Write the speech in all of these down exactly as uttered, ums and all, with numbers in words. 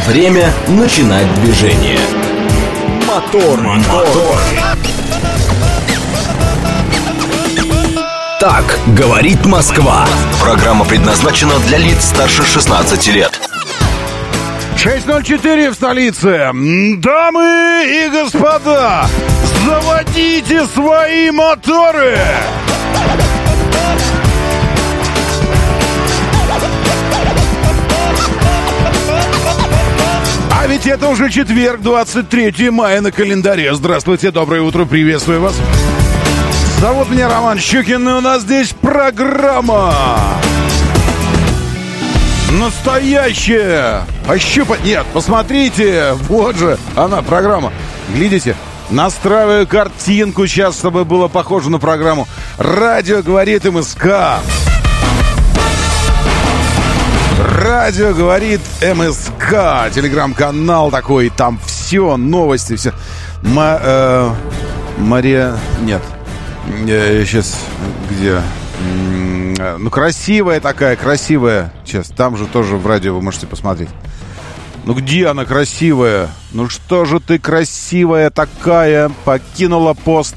Время начинать движение. Мотор, мотор. Так говорит Москва. Программа предназначена для лиц старше шестнадцати лет. шесть ноль четыре в столице. Дамы и господа, заводите свои моторы. А ведь это уже четверг, двадцать третьего мая на календаре. Здравствуйте, доброе утро, приветствую вас. Зовут меня Роман Щукин, и у нас здесь программа настоящая. Пощупать. Нет, посмотрите, вот же она, программа. Глядите, настраиваю картинку сейчас, чтобы было похоже на программу. Радио говорит МСК. Радио говорит МСК. Телеграм-канал такой, там все, новости, все. Ма, э, Мария... Нет. Э, сейчас, где... Ну, красивая такая, красивая. Сейчас, там же тоже в радио вы можете посмотреть. Ну, где она красивая? Ну, что же ты красивая такая? Покинула пост.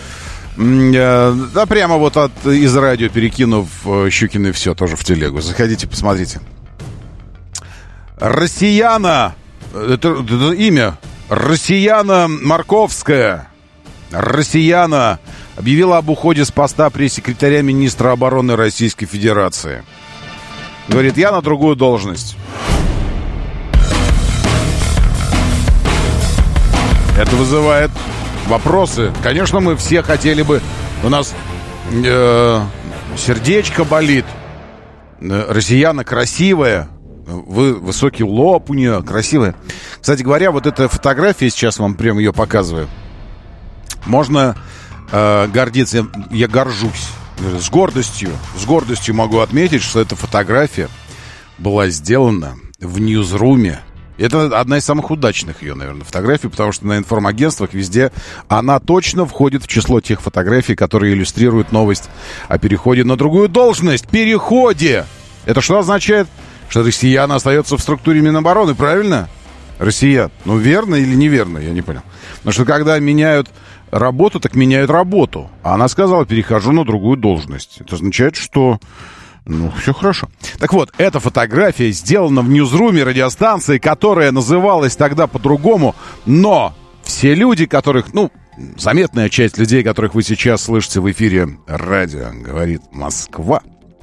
Да, прямо вот от, из радио перекинув Щукины все тоже в телегу. Заходите, посмотрите. Россияна. Это, это имя. Россияна Марковская. Россияна объявила об уходе с поста пресс-секретаря министра обороны Российской Федерации. Говорит, я на другую должность. Это вызывает вопросы. Конечно, мы все хотели бы... У нас э, сердечко болит. Россияна красивая. Вы, высокий лоб у нее, красивая. Кстати говоря, вот эта фотография, сейчас вам прям ее показываю. Можно э, гордиться. Я горжусь. С гордостью. С гордостью могу отметить, что эта фотография была сделана в Ньюзруме. Это одна из самых удачных ее, наверное, фотографий, потому что на информагентствах везде она точно входит в число тех фотографий, которые иллюстрируют новость о переходе на другую должность. Переходе! Это что означает? Что россиян остается в структуре Минобороны, правильно? Россиян. Ну, верно или неверно, я не понял. Потому что когда меняют работу, так меняют работу. А она сказала, перехожу на другую должность. Это означает, что... Ну, все хорошо. Так вот, эта фотография сделана в Ньюзруме радиостанции, которая называлась тогда по-другому, но все люди, которых, ну, заметная часть людей, которых вы сейчас слышите в эфире радио «Говорит Москва»,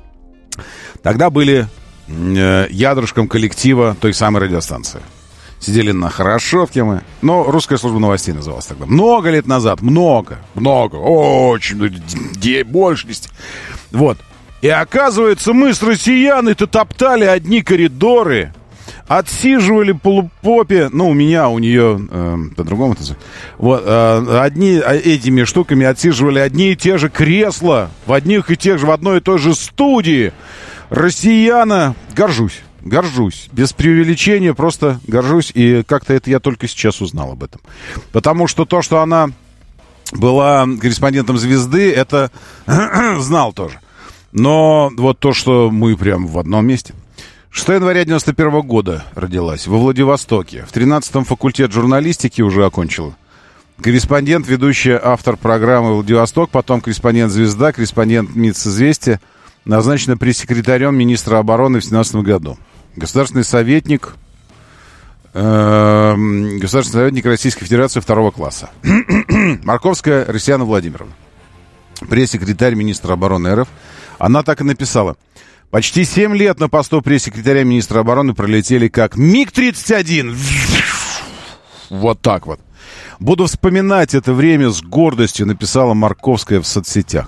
тогда были э, ядрышком коллектива той самой радиостанции. Сидели на Хорошевке мы. Но русская служба новостей называлась тогда. Много лет назад. Много. Много. Очень. Больше десяти. Вот. И оказывается, мы с россиянами-то топтали одни коридоры, отсиживали полупопе, ну, у меня, у нее, э, по-другому это вот, э, одни этими штуками отсиживали одни и те же кресла в одних и тех же, в одной и той же студии. Россияна, горжусь, горжусь, без преувеличения, просто горжусь, и как-то это я только сейчас узнал об этом. Потому что то, что она была корреспондентом «Звезды», это знал тоже. Но вот то, что мы прям в одном месте. шестого января девяносто первого года родилась во Владивостоке. В тринадцатом факультет журналистики уже окончила. Корреспондент, ведущая, автор программы «Владивосток», потом корреспондент «Звезда», корреспондент МИЦ «Известия», назначена пресс-секретарем министра обороны в семнадцатом году. Государственный советник, э, государственный советник Российской Федерации второго класса. Марковская Россияна Владимировна. Пресс-секретарь министра обороны РФ. Она так и написала. Почти семь лет на посту пресс-секретаря министра обороны пролетели как МиГ тридцать один. Вот так вот. Буду вспоминать это время с гордостью, написала Марковская в соцсетях.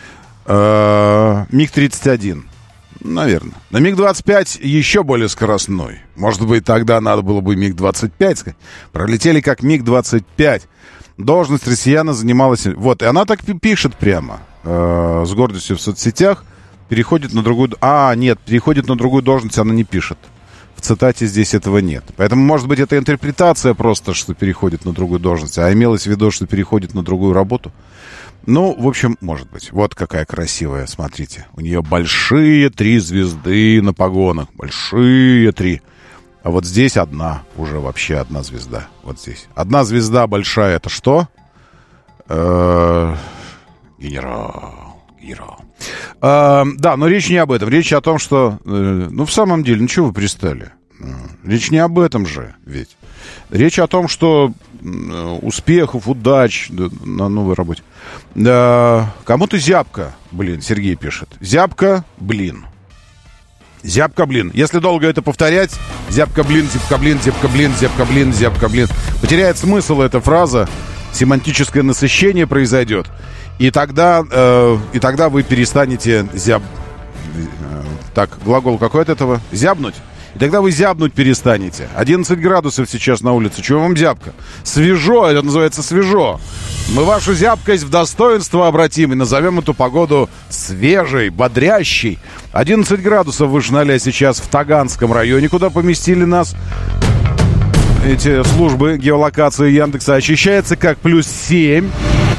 МиГ тридцать один. Наверное. На МиГ двадцать пять еще более скоростной. Может быть, тогда надо было бы МиГ двадцать пять сказать. Пролетели как МиГ двадцать пять. Должность россияна занималась... Вот, и она так пишет прямо. Э, с гордостью в соцсетях. Переходит на другую... А, нет, переходит на другую должность, она не пишет. В цитате здесь этого нет. Поэтому, может быть, это интерпретация просто, что переходит на другую должность. А имелось в виду, что переходит на другую работу. Ну, в общем, может быть. Вот какая красивая, смотрите. У нее большие три звезды на погонах. Большие три. А вот здесь одна, уже вообще одна звезда. Вот здесь. Одна звезда большая, это что? Э-э- генерал. Генерал. Э-э- да, но речь не об этом. Речь о том, что... Э- ну, в самом деле, ну, чего вы пристали? Речь не об этом же, ведь. Речь о том, что успехов, удач на новой работе. Да, кому-то зябко, блин, Сергей пишет. Зябко, блин. Зябко, блин. Если долго это повторять, зябко, блин, зябко, блин, зябко, блин, зябко, блин, зябко, блин. Потеряет смысл эта фраза, семантическое насыщение произойдет. И тогда, э, и тогда вы перестанете зяб... Э, так, глагол какой от этого? Зябнуть? И тогда вы зябнуть перестанете. одиннадцать градусов сейчас на улице. Чего вам зябко? Свежо, это называется свежо. Мы вашу зябкость в достоинство обратим и назовем эту погоду свежей, бодрящей. одиннадцать градусов выше ноля сейчас в Таганском районе, куда поместили нас эти службы геолокации Яндекса. Ощущается как плюс семь.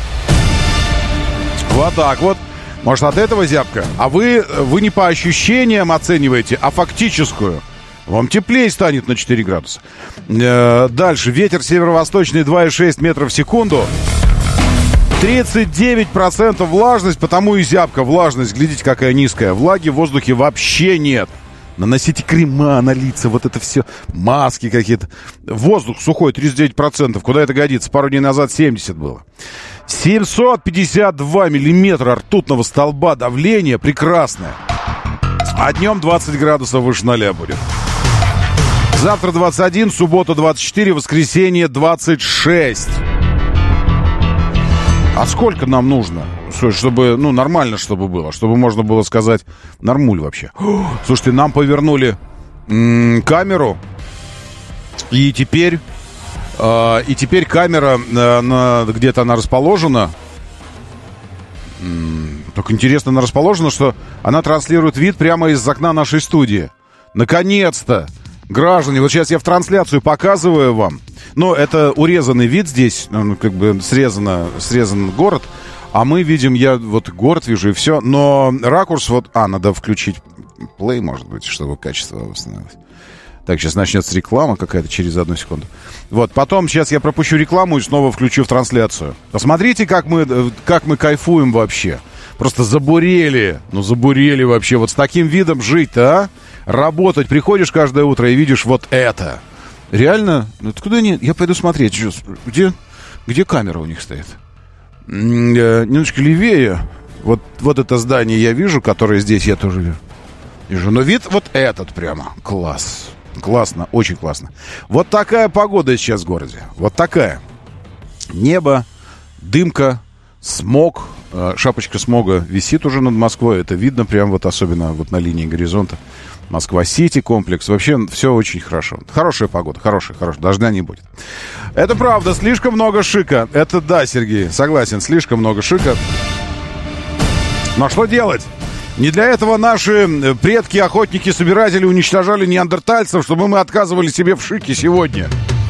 Вот так вот. Может, от этого зябко? А вы, вы не по ощущениям оцениваете, а фактическую. Вам теплее станет на четыре градуса. Э, дальше. Ветер северо-восточный два и шесть метров в секунду. тридцать девять процентов влажность, потому и зябка. Влажность, глядите, какая низкая. Влаги в воздухе вообще нет. Наносите крема на лица, вот это все. Маски какие-то. Воздух сухой, тридцать девять процентов. Куда это годится? Пару дней назад семьдесят было. семьсот пятьдесят два миллиметра ртутного столба давления. Прекрасное. А днем двадцать градусов выше ноля будет. Завтра двадцать один, суббота двадцать четыре, воскресенье двадцать шесть. А сколько нам нужно? Чтобы, ну, нормально, чтобы было. Чтобы можно было сказать, нормуль вообще. Слушайте, нам повернули м- камеру. И теперь... Э, и теперь камера, э, на, где-то она расположена. М- только интересно, она расположена, что она транслирует вид прямо из окна нашей студии. Наконец-то! Граждане, вот сейчас я в трансляцию показываю вам. Но это урезанный вид здесь, ну, как бы срезано, срезан город. А мы видим, я вот город вижу и все. Но ракурс вот... А, надо включить плей, может быть, чтобы качество восстановилось. Так, сейчас начнется реклама какая-то через одну секунду. Вот, потом сейчас я пропущу рекламу и снова включу в трансляцию. Посмотрите, как мы, как мы кайфуем вообще. Просто забурели. Ну, забурели вообще. Вот с таким видом жить-то, а? Работать. Приходишь каждое утро и видишь вот это. Реально? Ну, откуда нет? Я пойду смотреть. Где, где камера у них стоит? Немножко левее. Вот, вот это здание я вижу, которое здесь я тоже вижу. Но вид вот этот прямо. Класс. Классно. Очень классно. Вот такая погода сейчас в городе. Вот такая. Небо, дымка, смог. Шапочка смога висит уже над Москвой. Это видно прям вот особенно вот на линии горизонта. Москва-Сити комплекс. Вообще все очень хорошо. Хорошая погода. Хорошая, хорошая. Дождя не будет. Это правда. Слишком много шика. Это да, Сергей. Согласен. Слишком много шика. Но что делать? Не для этого наши предки, охотники, собиратели уничтожали неандертальцев, чтобы мы отказывали себе в шике сегодня.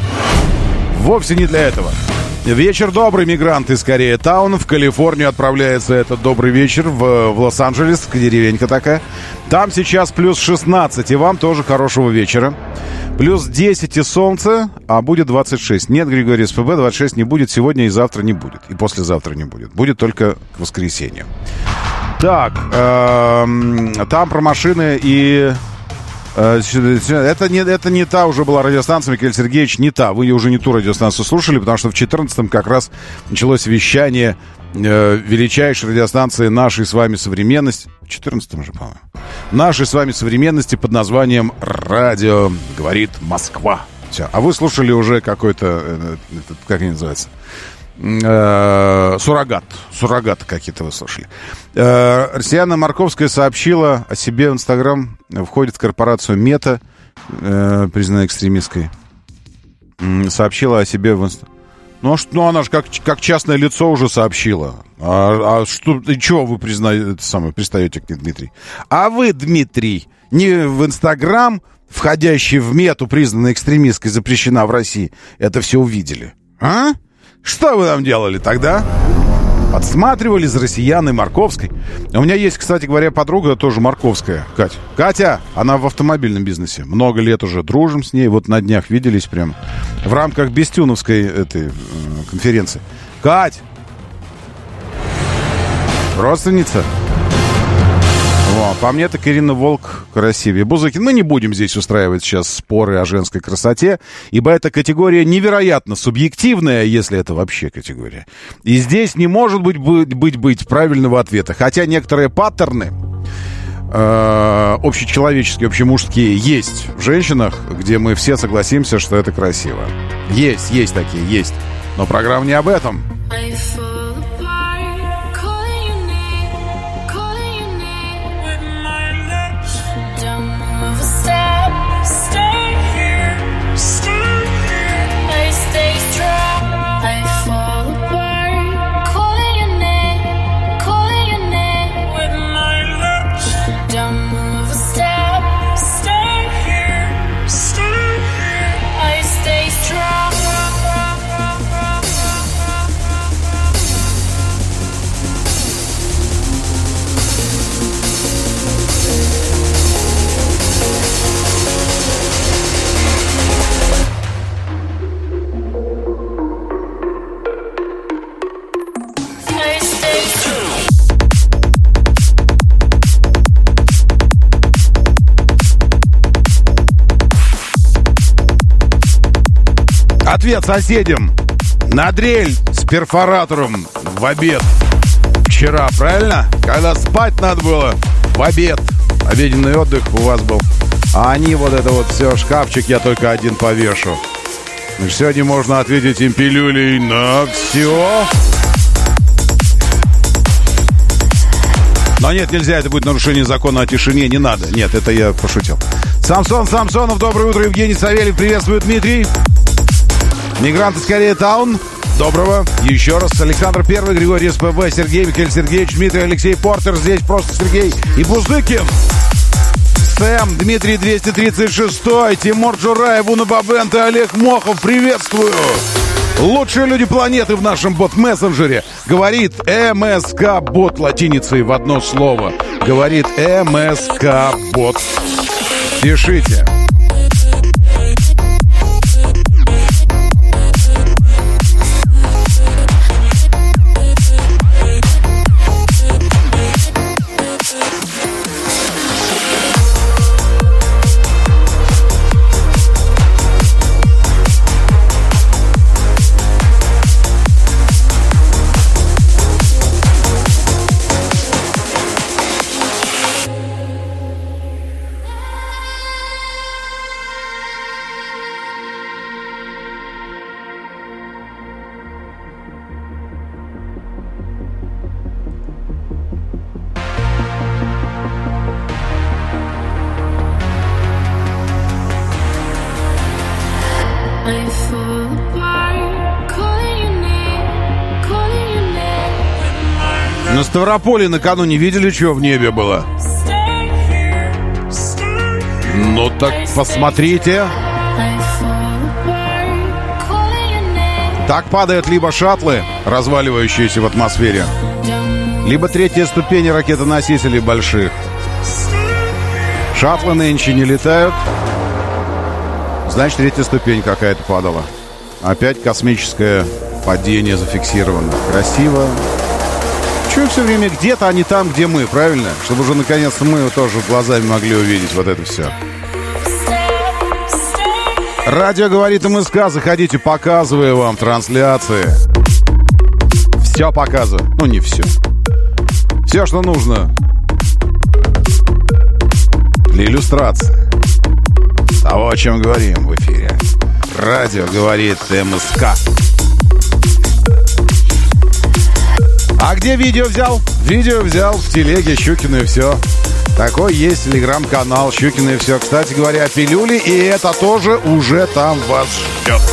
Вовсе не для этого. Вечер добрый, мигранты из Корея-таун. В Калифорнию отправляется этот добрый вечер в, в Лос-Анджелес, деревенька такая. Там сейчас плюс шестнадцать, и вам тоже хорошего вечера. Плюс десять и солнце, а будет двадцать шесть. Нет, Григорий СПБ, двадцать шесть не будет, сегодня и завтра не будет. И послезавтра не будет. Будет только к воскресенью. Так, э-м, там про машины и... Это не, это не та уже была радиостанция, Михаил Сергеевич, не та. Вы уже не ту радиостанцию слушали, потому что в четырнадцатом как раз началось вещание э, величайшей радиостанции нашей с вами современности. В четырнадцатом же, по-моему. Нашей с вами современности под названием «Радио говорит Москва». Все. А вы слушали уже какой-то, э, этот, как они называются? Э, суррогат. Суррогат какие-то вы слушали. Э, Россияна Марковская сообщила о себе в Инстаграм. Входит в корпорацию Мета, э, признанная экстремистской. Сообщила о себе в Инстаграм. Ну, а что, ну, она же как, как частное лицо уже сообщила. А, а что, и чего вы признаете, это самое, пристаете к ней, Дмитрий? А вы, Дмитрий, не в Инстаграм, входящий в Мету, признанной экстремистской, запрещена в России, это все увидели? А? Что вы там делали тогда? Подсматривали за Россияной Марковской. У меня есть, кстати говоря, подруга тоже Марковская, Катя. Катя, она в автомобильном бизнесе. Много лет уже дружим с ней. Вот на днях виделись прям в рамках Бестюновской этой э, конференции. Кать! Родственница? О, по мне так Ирина Волк красивее. Бузыкин, мы не будем здесь устраивать сейчас споры о женской красоте, ибо эта категория невероятно субъективная, если это вообще категория. И здесь не может быть быть, быть, быть правильного ответа. Хотя некоторые паттерны э, общечеловеческие, общемужские есть в женщинах, где мы все согласимся, что это красиво. Есть, есть такие, есть. Но программа не об этом. Ответ соседям. На дрель с перфоратором в обед. Вчера, правильно? Когда спать надо было, в обед. Обеденный отдых у вас был. А они вот это вот все, шкафчик я только один повешу. Сегодня можно ответить им пилюлей на все. Но нет, нельзя, это будет нарушение закона о тишине, не надо. Нет, это я пошутил. Самсон Самсонов, доброе утро. Евгений Савельев, приветствую, Дмитрий. Мигранты из Корея Таун. Доброго. Еще раз. Александр Первый, Григорий СПБ, Сергей, Михаил Сергеевич, Дмитрий, Алексей Портер. Здесь просто Сергей и Бузыкин. Сэм, Дмитрий двести тридцать шесть, Тимур Джураев, Уна Бабент и Олег Мохов. Приветствую. Лучшие люди планеты в нашем бот-мессенджере. Говорит МСК-бот латиницей в одно слово. Говорит МСК-бот. Пишите. На Ставрополе накануне видели, что в небе было? Ну так посмотрите. Так падают либо шаттлы, разваливающиеся в атмосфере, либо третья ступень ракетоносителей больших. Шаттлы нынче не летают. Значит, третья ступень какая-то падала. Опять космическое падение зафиксировано. Красиво. Чего все время где-то, а не там, где мы, правильно? Чтобы уже наконец-то мы тоже глазами могли увидеть вот это все. Радио говорит МСК. Заходите, показываю вам трансляции. Все показываю. Ну, не все. Все, что нужно для иллюстрации того, о чем говорим в эфире. Радио говорит МСК. А где видео взял? Видео взял в телеге Щукина и все. Такой есть телеграм-канал Щукина и все. Кстати говоря, пилюли, и это тоже уже там вас ждет.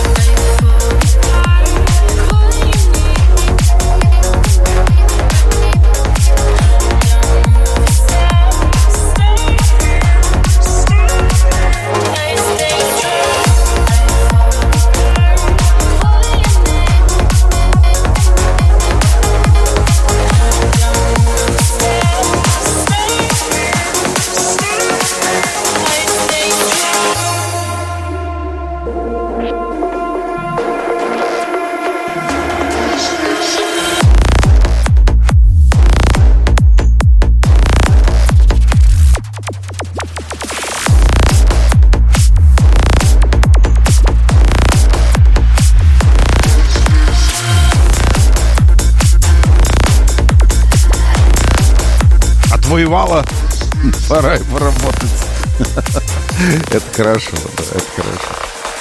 отвоевала, пора и поработать. Это хорошо, да, это хорошо.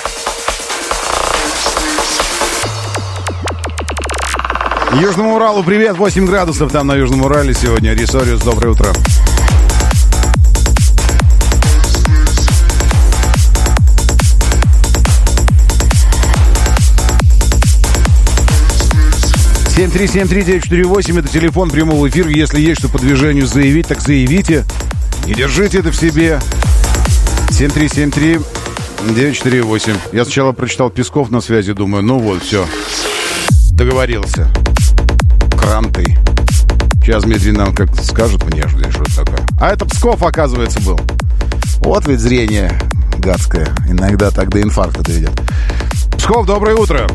Южному Уралу привет, восемь градусов там на Южном Урале сегодня. Рисориус, доброе утро. семь три семь три девять четыре восемь это телефон прямого эфира. Если есть что по движению заявить, так заявите. Не держите это в себе. семь три семь три девять четыре восемь. Я сначала прочитал Песков на связи, думаю, ну вот, все. Договорился. Кранты. Сейчас Дмитрий нам как-то скажет мне, что это такое. А это Псков, оказывается, был. Вот ведь зрение гадское. Иногда так до инфаркта доведет. Псков, доброе утро.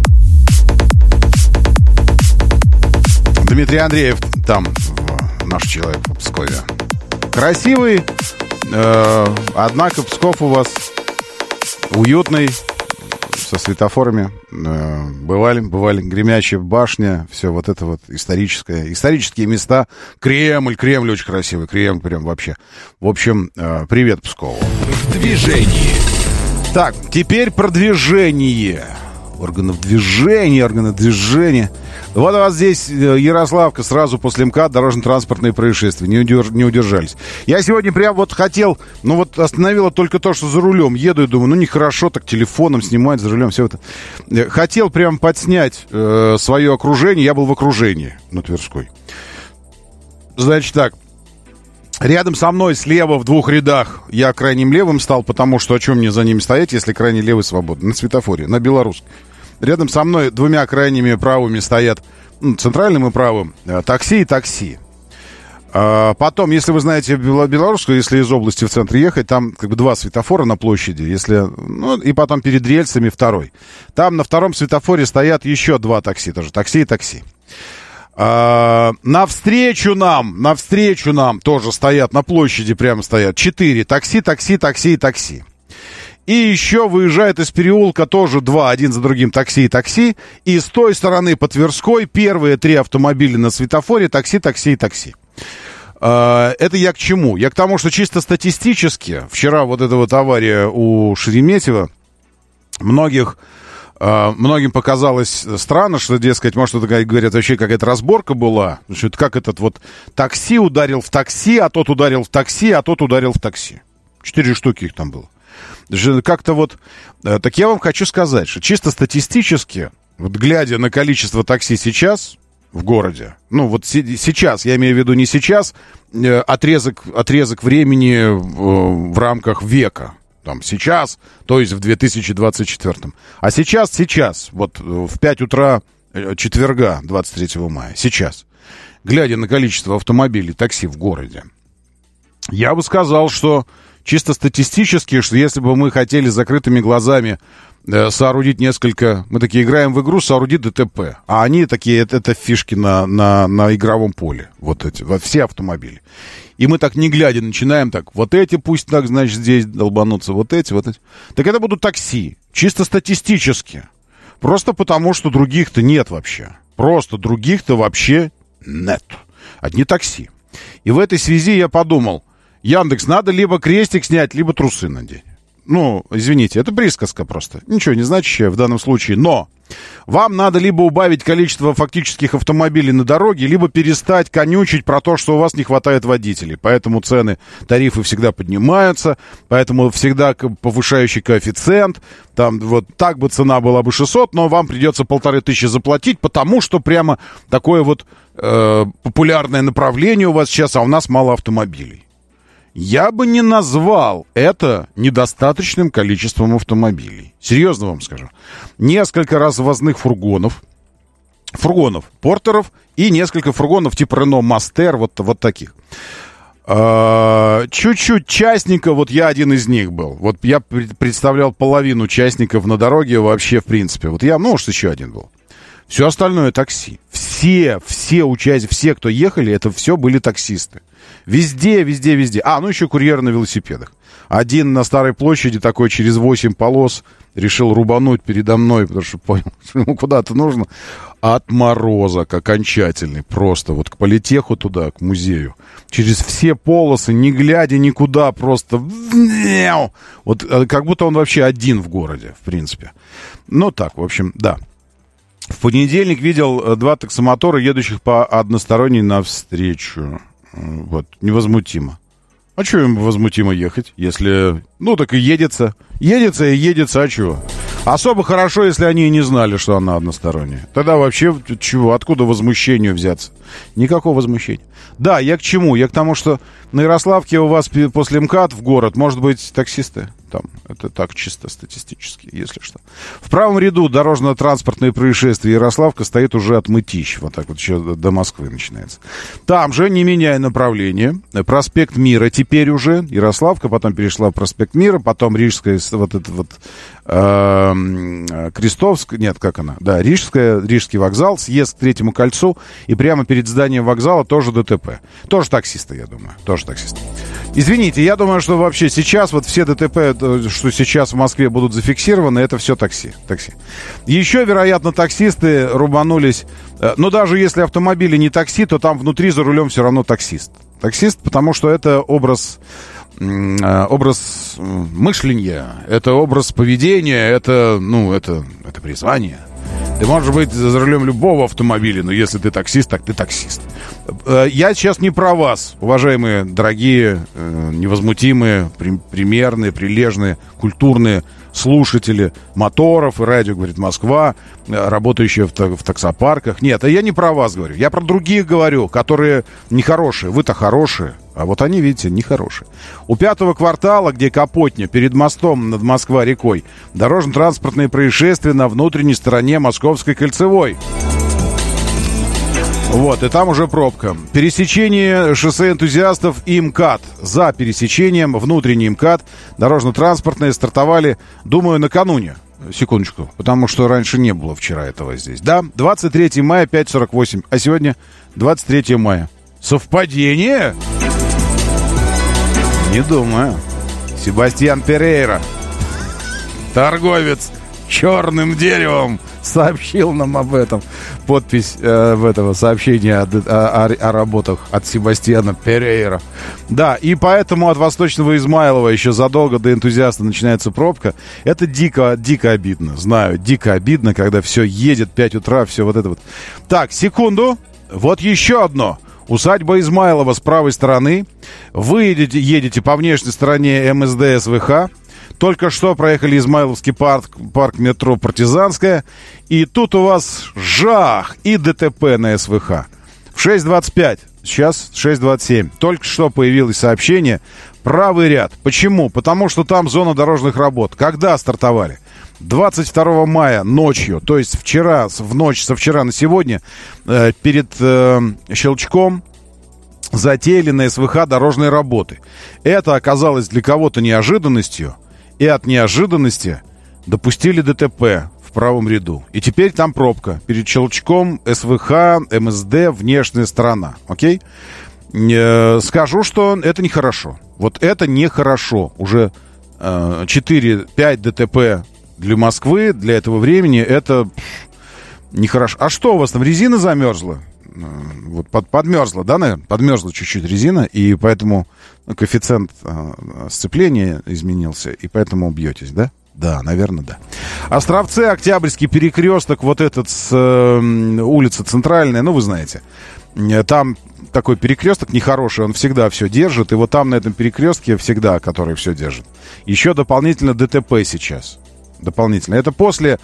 Дмитрий Андреев там, наш человек в Пскове. Красивый, э, однако Псков у вас уютный, со светофорами. Э, бывали, бывали, Гремячая башня, все вот это вот историческое. Исторические места. Кремль, Кремль очень красивый, Кремль прям вообще. В общем, э, привет Пскову. В движении. Так, теперь про движение. Органов движения, органов движения. Вот у вас здесь Ярославка, сразу после МКАД, дорожно-транспортные происшествия. Не, удерж... не удержались. Я сегодня прям вот хотел, ну вот остановило только то, что за рулем еду и думаю, ну нехорошо так телефоном снимать за рулем, все это. Хотел прям подснять э, свое окружение. Я был в окружении на Тверской. Значит так. Рядом со мной слева в двух рядах я крайним левым стал, потому что о чем мне за ними стоять, если крайний левый свободен? На светофоре, на Белорусской. Рядом со мной двумя крайними правыми стоят, ну, центральным и правым, такси и такси. А потом, если вы знаете Белорусскую, если из области в центр ехать, там как бы два светофора на площади, если, ну, и потом перед рельсами второй. Там на втором светофоре стоят еще два такси, тоже такси и такси. А, навстречу нам, навстречу нам тоже стоят, на площади прямо стоят четыре такси, такси, такси и такси. И еще выезжает из переулка тоже два, один за другим такси и такси. И с той стороны по Тверской первые три автомобиля на светофоре такси, такси и такси. А, это я к чему? Я к тому, что чисто статистически вчера вот эта вот авария у Шереметьево многих... Многим показалось странно, что, дескать, может, это, говорят, вообще какая-то разборка была. Значит, как этот вот такси ударил в такси, а тот ударил в такси, а тот ударил в такси. Четыре штуки их там было. Как-то вот... Так я вам хочу сказать, что чисто статистически, вот глядя на количество такси сейчас в городе, ну вот сейчас, я имею в виду не сейчас, отрезок, отрезок времени в, в рамках века, там, сейчас, то есть в две тысячи двадцать четвёртом. А сейчас, сейчас, вот в пять утра четверга, двадцать третьего мая, сейчас, глядя на количество автомобилей, такси в городе, я бы сказал, что чисто статистически, что если бы мы хотели с закрытыми глазами э, соорудить несколько... Мы такие играем в игру «Соорудить ДТП». А они такие, это, это фишки на, на, на игровом поле. Вот эти, вот все автомобили. И мы так не глядя начинаем так. Вот эти пусть так, значит, здесь долбанутся. Вот эти, вот эти. Так это будут такси. Чисто статистически. Просто потому, что других-то нет вообще. Просто других-то вообще нет. Одни такси. И в этой связи я подумал... Яндекс, надо либо крестик снять, либо трусы надеть. Ну, извините, это присказка просто. Ничего не значащее в данном случае. Но вам надо либо убавить количество фактических автомобилей на дороге, либо перестать конючить про то, что у вас не хватает водителей. Поэтому цены, тарифы всегда поднимаются, поэтому всегда повышающий коэффициент. Там вот так бы цена была бы шестьсот, но вам придется полторы тысячи заплатить, потому что прямо такое вот э, популярное направление у вас сейчас, а у нас мало автомобилей. Я бы не назвал это недостаточным количеством автомобилей. Серьезно вам скажу. Несколько развозных фургонов, фургонов, портеров и несколько фургонов типа Renault Master, вот, вот таких. А, чуть-чуть частников, вот я один из них был. Вот я представлял половину частников на дороге вообще, в принципе. Вот я, ну, может, еще один был. Все остальное такси. Все, все участники, все, кто ехали, это все были таксисты. Везде, везде, везде. А, ну еще курьеры на велосипедах. Один на Старой площади такой через восемь полос решил рубануть передо мной, потому что понял, что ему куда-то нужно. Отморозок окончательный. Просто вот к политеху туда, к музею. Через все полосы, не глядя никуда, просто... Вот как будто он вообще один в городе, в принципе. Ну так, в общем, да. В понедельник видел два таксомотора, едущих по односторонней навстречу. Вот, невозмутимо. А что им возмутимо ехать, если... Ну, так и едется. Едется и едется, а чего? Особо хорошо, если они и не знали, что она односторонняя. Тогда вообще, чего, откуда возмущению взяться? Никакого возмущения. Да, я к чему? Я к тому, что на Ярославке у вас после МКАД в город, может быть, таксисты там. Это так чисто статистически, если что. В правом ряду дорожно-транспортные происшествия Ярославка стоит уже от Мытищ. Вот так вот еще до Москвы начинается. Там же, не меняя направление, проспект Мира теперь уже. Ярославка, потом перешла в проспект Мира, потом Рижская, вот это вот э, Крестовская, нет, как она? Да, Рижская, Рижский вокзал, съезд к Третьему кольцу, и прямо перед зданием вокзала тоже ДТП. Тоже таксисты, я думаю. Тоже таксисты. Извините, я думаю, что вообще сейчас вот все ДТП, что сейчас в Москве будут зафиксированы, это все такси. такси. Еще, вероятно, таксисты рубанулись. Но даже если автомобили не такси, то там внутри за рулем все равно таксист. Таксист, потому что это образ, образ мышления, это образ поведения, это, ну, это, это призвание. Ты можешь быть за рулем любого автомобиля, но если ты таксист, так ты таксист. Я сейчас не про вас, уважаемые, дорогие, невозмутимые, примерные, прилежные, культурные слушатели моторов и радио, говорит Москва, работающие в, в таксопарках. Нет, я не про вас говорю, я про других говорю, которые нехорошие. Вы-то хорошие, а вот они, видите, нехорошие. У пятого квартала, где Капотня, перед мостом над Москва-рекой, дорожно-транспортные происшествия на внутренней стороне Московской кольцевой. Вот, и там уже пробка. Пересечение шоссе энтузиастов и МКАД. За пересечением внутренний МКАД дорожно-транспортные стартовали, думаю, накануне. Секундочку, потому что раньше не было вчера этого здесь. Да, двадцать третьего мая, пять сорок восемь. А сегодня двадцать третьего мая. Совпадение? Не думаю. Себастьян Перейра, торговец черным деревом, сообщил нам об этом. Подпись э, в этого сообщения о, о, о работах от Себастьяна Перейра. Да, и поэтому от Восточного Измайлова еще задолго до энтузиаста начинается пробка. Это дико, дико обидно. Знаю, дико обидно, когда все едет, пять утра, все вот это вот. Так, секунду. Вот еще одно. Усадьба Измайлова с правой стороны. Вы едете, едете по внешней стороне эм эс дэ эс вэ ха. Только что проехали Измайловский парк, парк метро Партизанская. И тут у вас жах и ДТП на эс вэ ха. В шесть двадцать пять, сейчас шесть двадцать семь. Только что появилось сообщение. Правый ряд. Почему? Потому что там зона дорожных работ. Когда стартовали? двадцать второго мая ночью, то есть вчера, в ночь со вчера на сегодня, э, перед э, щелчком затеяли на эс вэ ха дорожные работы. Это оказалось для кого-то неожиданностью. И от неожиданности допустили ДТП в правом ряду. И теперь там пробка. Перед щелчком эс вэ ха, эм эс дэ, внешняя сторона. Окей? Э, скажу, что это нехорошо. Вот это нехорошо. Уже э, четыре-пять ДТП для Москвы, для этого времени, это нехорошо. А что у вас там, резина замерзла? Вот под, подмерзла, да, наверное? Подмерзла чуть-чуть резина, и поэтому коэффициент э, сцепления изменился, и поэтому бьетесь, да? Да, наверное, да. Островцы, Октябрьский перекресток, вот этот с э, улица Центральная, ну, вы знаете. Там такой перекресток нехороший, он всегда все держит, и вот там на этом перекрестке всегда, который все держит. Еще дополнительно ДТП сейчас. Дополнительно. Это после,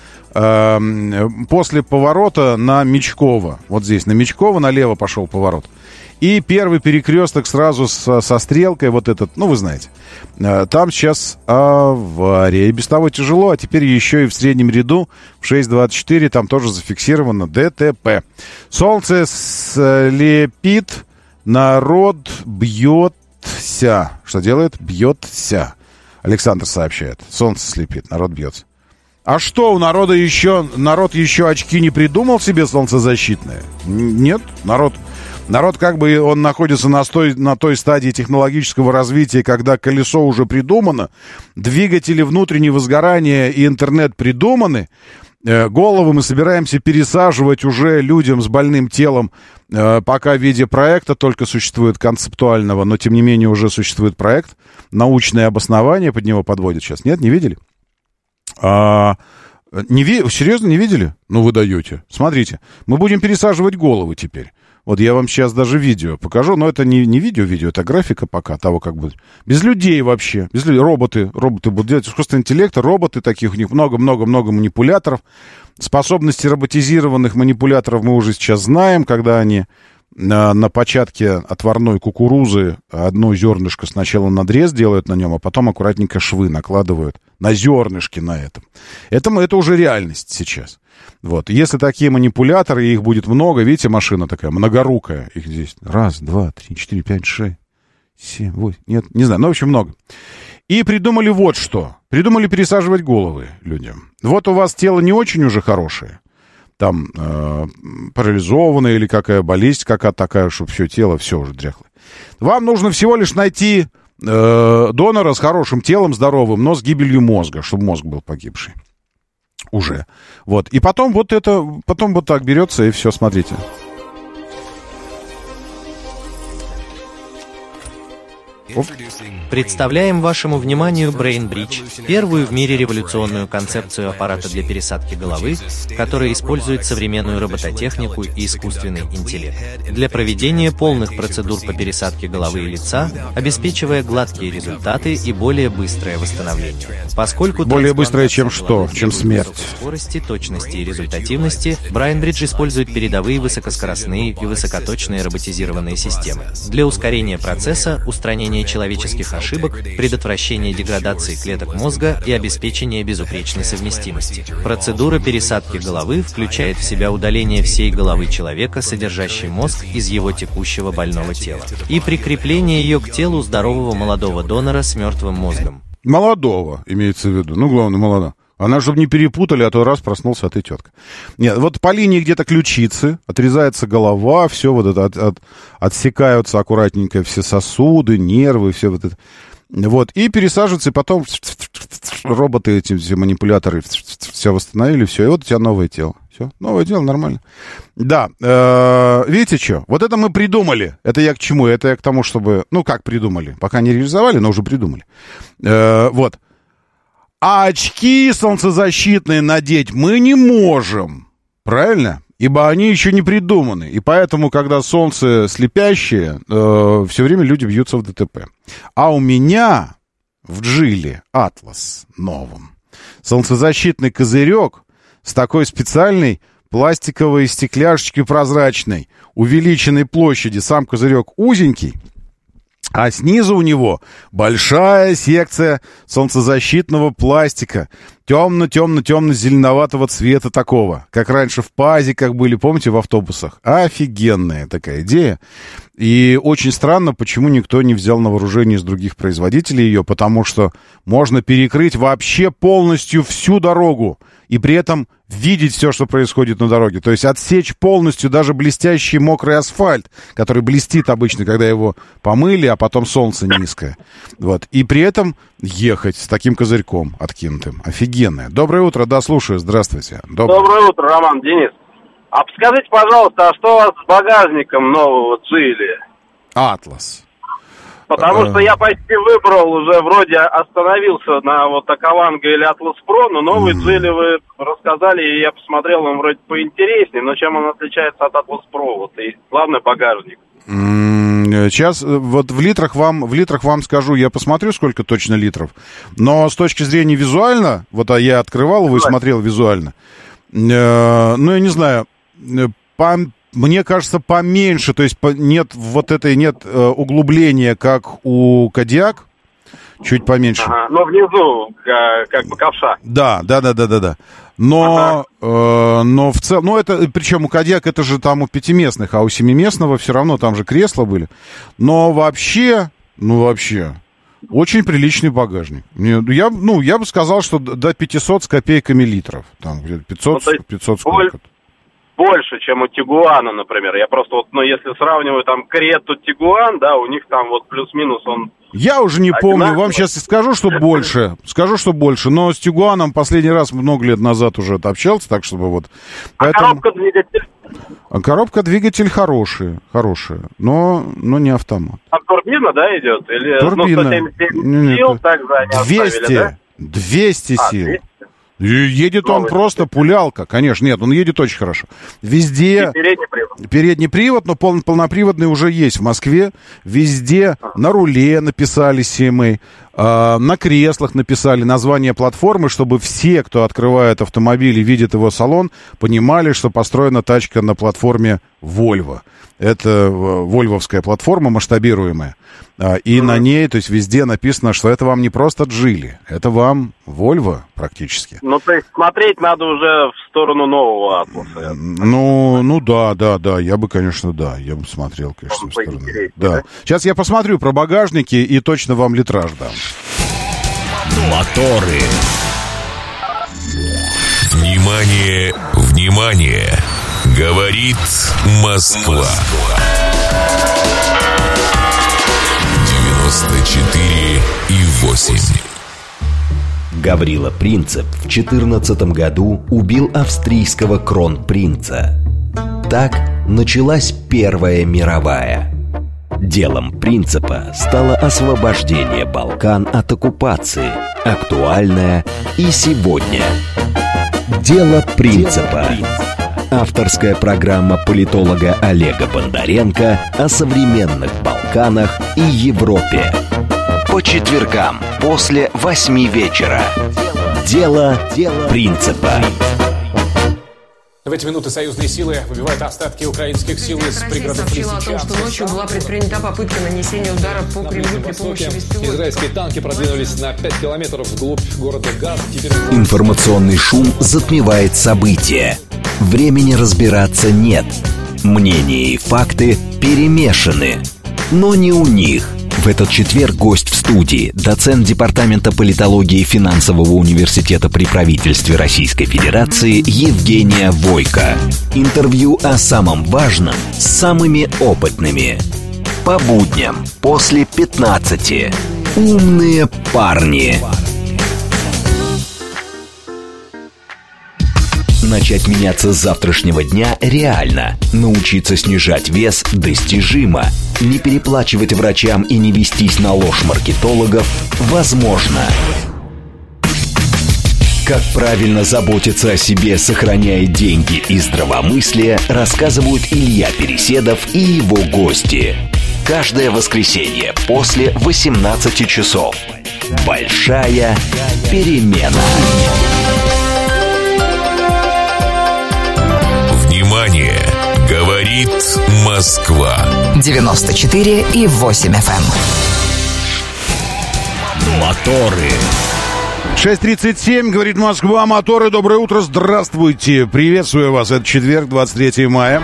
э, после поворота на Мечково. Вот здесь на Мечково налево пошел поворот. И первый перекресток сразу со, со стрелкой, вот этот, ну, вы знаете. Э, там сейчас авария. И без того тяжело, а теперь еще и в среднем ряду в шесть двадцать четыре там тоже зафиксировано ДТП. Солнце слепит, народ бьется. Что делает? Бьется. Александр сообщает. Солнце слепит, народ бьется. А что, у народа еще... Народ еще очки не придумал себе солнцезащитные? Нет, народ... Народ как бы он находится на той, на той стадии технологического развития, когда колесо уже придумано, двигатели внутреннего сгорания и интернет придуманы, головы мы собираемся пересаживать уже людям с больным телом, пока в виде проекта только существует концептуального, но тем не менее уже существует проект, научное обоснование под него подводят сейчас. Нет, не видели? А, не ви... Серьезно, не видели? Ну, вы даете. Смотрите, мы будем пересаживать головы теперь. Вот я вам сейчас даже видео покажу, но это не, не видео, видео, это графика пока того, как будет. Без людей вообще, без людей, роботы, роботы будут делать искусственный интеллект, роботы таких, у них много-много-много манипуляторов. Способности роботизированных манипуляторов мы уже сейчас знаем, когда они на, на початке отварной кукурузы одно зернышко сначала надрез делают на нем, а потом аккуратненько швы накладывают на зернышки на этом. Это, это уже реальность сейчас. Вот. Если такие манипуляторы, и их будет много, видите, машина такая многорукая, их здесь раз, два, три, четыре, пять, шесть, семь, восемь, нет, не знаю, но в общем много. И придумали вот что. Придумали пересаживать головы людям. Вот у вас тело не очень уже хорошее, там э, парализованное или какая болезнь, какая такая, чтобы все тело, все уже дряхлое. Вам нужно всего лишь найти э, донора с хорошим телом, здоровым, но с гибелью мозга, чтобы мозг был погибший. Уже. Вот. И потом вот это, потом вот так берется, и все, смотрите. Оп. Представляем вашему вниманию BrainBridge, первую в мире революционную концепцию аппарата для пересадки головы, который использует современную робототехнику и искусственный интеллект для проведения полных процедур по пересадке головы и лица, обеспечивая гладкие результаты и более быстрое восстановление. Поскольку более быстрое, чем что? Чем смерть. Скорости, точности и результативности, BrainBridge использует передовые высокоскоростные и высокоточные роботизированные системы для ускорения процесса, устранения человеческих ошибок, предотвращения деградации клеток мозга и обеспечения безупречной совместимости. Процедура пересадки головы включает в себя удаление всей головы человека, содержащей мозг, из его текущего больного тела, и прикрепление ее к телу здорового молодого донора с мертвым мозгом. Молодого, имеется в виду. Ну, главное, молодого. Она, чтобы не перепутали, а то раз проснулся, а ты тетка. Нет, вот по линии где-то ключицы, отрезается голова, все вот это, от, от, отсекаются аккуратненько все сосуды, нервы, все вот это. Вот, и пересаживаются, и потом роботы, эти все манипуляторы, все восстановили, все, и вот у тебя новое тело. Все, новое тело, нормально. Да, э, видите что? Вот это мы придумали. Это я к чему? Это я к тому, чтобы... Ну, как придумали? Пока не реализовали, но уже придумали. Э, вот. А очки солнцезащитные надеть мы не можем. Правильно? Ибо они еще не придуманы. И поэтому, когда солнце слепящее, э, все время люди бьются в ДТП. А у меня в Джиле Атлас новом солнцезащитный козырек с такой специальной пластиковой стекляшечкой прозрачной, увеличенной площади. Сам козырек узенький. А снизу у него большая секция солнцезащитного пластика, темно-темно-темно-зеленоватого цвета такого, как раньше в пазиках были, помните, в автобусах? Офигенная такая идея. И очень странно, почему никто не взял на вооружение из других производителей ее, потому что можно перекрыть вообще полностью всю дорогу и при этом видеть все, что происходит на дороге. То есть отсечь полностью даже блестящий мокрый асфальт, который блестит обычно, когда его помыли, а потом солнце низкое. Вот. И при этом ехать с таким козырьком откинутым. Офигенное. Доброе утро, да, слушаю. Здравствуйте. Доброе, Доброе утро, Роман, Денис. А подскажите, пожалуйста, а что у вас с багажником нового Джили? Атлас. Потому что я почти выбрал, уже вроде остановился на вот Акаванго или Атлас Про, но новый mm-hmm. Джили вы рассказали, и я посмотрел, он вроде поинтереснее, но чем он отличается от Атлас Про? Вот, и главное, багажник. Mm-hmm. Сейчас вот в литрах вам, в литрах вам скажу, я посмотрю, сколько точно литров, но с точки зрения визуально, вот а я открывал его и смотрел визуально, э, ну, я не знаю, по... Мне кажется, поменьше, то есть нет вот этой, нет э, углубления, как у Кодиак, чуть поменьше. Ага, но внизу, как, как бы ковша. Да, да, да, да, да, да. Но, ага. э, но в целом, ну это, причем у Кодиак это же там у пятиместных, а у семиместного все равно там же кресла были. Но вообще, ну вообще, очень приличный багажник. Мне, я, ну, я бы сказал, что до пятисот с копейками литров. Там где-то пятьсот, ну, пятьсот сколько-то. больше, чем у Тигуана, например. Я просто вот, ну, если сравниваю там Крету, Тигуан, да, у них там вот плюс-минус он... Я уже не помню, вам сейчас скажу, что больше, скажу, что больше, но с Тигуаном последний раз много лет назад уже общался, так чтобы вот... Поэтому... А коробка-двигатель? А коробка-двигатель хорошая, хорошая, но, но не автомат. А турбина, да, идет? Или турбина. Ну, сто семьдесят семь сил, так за они двести, оставили, да? двести а, сил. двести? И едет Новый. Он просто пулялка, конечно, нет, он едет очень хорошо. Везде... И передний привод. Передний привод, но пол, полноприводный уже есть в Москве. Везде а. на руле написали си эм эй, э, на креслах написали название платформы, чтобы все, кто открывает автомобиль и видит его салон, понимали, что построена тачка на платформе Volvo. Это вольвовская платформа масштабируемая. И mm-hmm. на ней, то есть везде написано, что это вам не просто Джили, это вам Volvo практически. Ну, то есть смотреть надо уже в сторону нового Атласа. Ну, ну да, да, да, я бы, конечно, да, я бы смотрел, конечно, в сторону. Да. да. Сейчас я посмотрю про багажники и точно вам литраж дам. Моторы. Внимание, внимание! Говорит Москва. девяносто четыре и восемь. Гаврила Принцип в четырнадцатом году убил австрийского кронпринца. Так началась Первая мировая. Делом Принципа стало освобождение Балкан от оккупации, актуальное и сегодня. Дело Принципа. Авторская программа политолога Олега Бондаренко о современных Балканах и Европе. По четвергам после восьми вечера. Дело Принципа. В эти минуты союзные силы выбивают остатки украинских сил из пригородов Лисичанска. Сообщила о том, что ночью была предпринята попытка нанесения удара по Кремлю при помощи беспилотников. Израильские танки продвинулись на пять километров вглубь города Газ. Теперь... Информационный шум затмевает события. Времени разбираться нет. Мнения и факты перемешаны. Но не у них. В этот четверг гость в студии, доцент Департамента политологии Финансового университета при правительстве Российской Федерации Евгения Войко. Интервью о самом важном с самыми опытными. По будням после пятнадцати. Умные парни. Начать меняться с завтрашнего дня реально. Научиться снижать вес достижимо. Не переплачивать врачам и не вестись на ложь маркетологов возможно. Как правильно заботиться о себе, сохраняя деньги и здравомыслие, рассказывают Илья Переседов и его гости. Каждое воскресенье после восемнадцати часов. Большая перемена. Внимание! Говорит Москва. девяносто четыре и восемь эф эм. Моторы. шесть тридцать семь, говорит Москва, моторы, доброе утро, здравствуйте, приветствую вас, это четверг, двадцать третьего мая.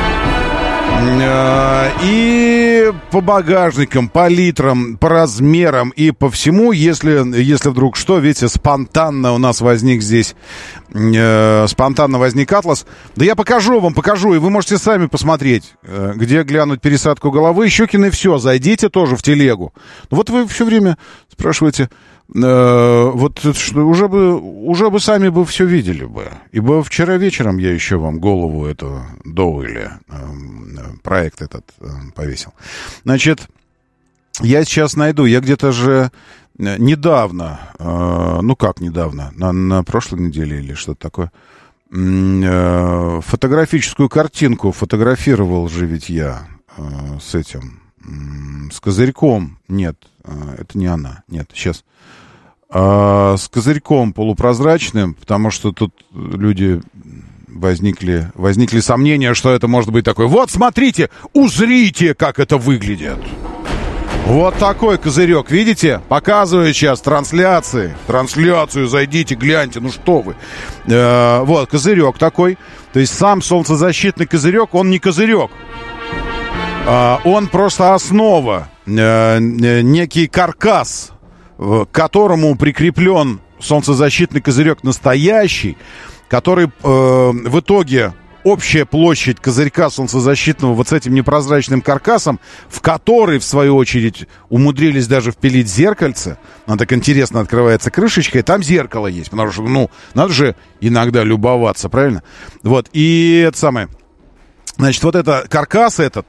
И по багажникам, по литрам, по размерам и по всему, если, если вдруг что, видите, спонтанно у нас возник здесь, э, спонтанно возник атлас. Да я покажу вам, покажу, и вы можете сами посмотреть, э, где глянуть пересадку головы. Щекины, все, зайдите тоже в телегу. Вот вы все время спрашиваете... Вот что, уже бы уже бы сами бы все видели бы. Ибо вчера вечером я еще вам голову эту Доуэля, проект этот повесил. Значит, я сейчас найду, я где-то же недавно, ну как недавно, на, на прошлой неделе или что-то такое, фотографическую картинку фотографировал же ведь я с этим, с козырьком. Нет, это не она, нет, сейчас. А, с козырьком полупрозрачным, потому что тут люди возникли, возникли сомнения, что это может быть такой. Вот, смотрите, узрите, как это выглядит. Вот такой козырек, видите? Показываю сейчас трансляции. Трансляцию зайдите, гляньте, ну что вы. А, вот, козырек такой. То есть сам солнцезащитный козырек, он не козырек. А, он просто основа, а, некий каркас, к которому прикреплен солнцезащитный козырек настоящий, который э, в итоге общая площадь козырька солнцезащитного вот с этим непрозрачным каркасом, в который, в свою очередь, умудрились даже впилить зеркальце. Она так интересно открывается крышечка, и там зеркало есть. Потому что, ну, надо же иногда любоваться, правильно? Вот, и это самое... Значит, вот это каркас этот,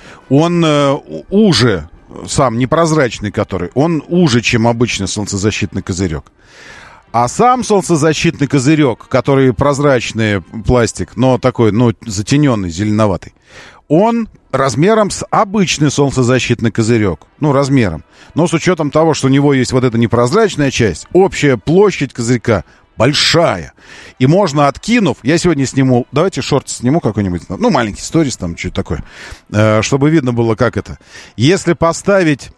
он э, уже, сам непрозрачный который, он уже, чем обычный солнцезащитный козырек. А сам солнцезащитный козырек, который прозрачный пластик, но такой, ну, затененный, зеленоватый, он размером с обычный солнцезащитный козырек. Ну, размером. Но с учетом того, что у него есть вот эта непрозрачная часть, общая площадь козырька большая. И можно, откинув... Я сегодня сниму... Давайте шорт сниму какой-нибудь. Ну, маленький сторис там, что-то такое. Э, чтобы видно было, как это. Если поставить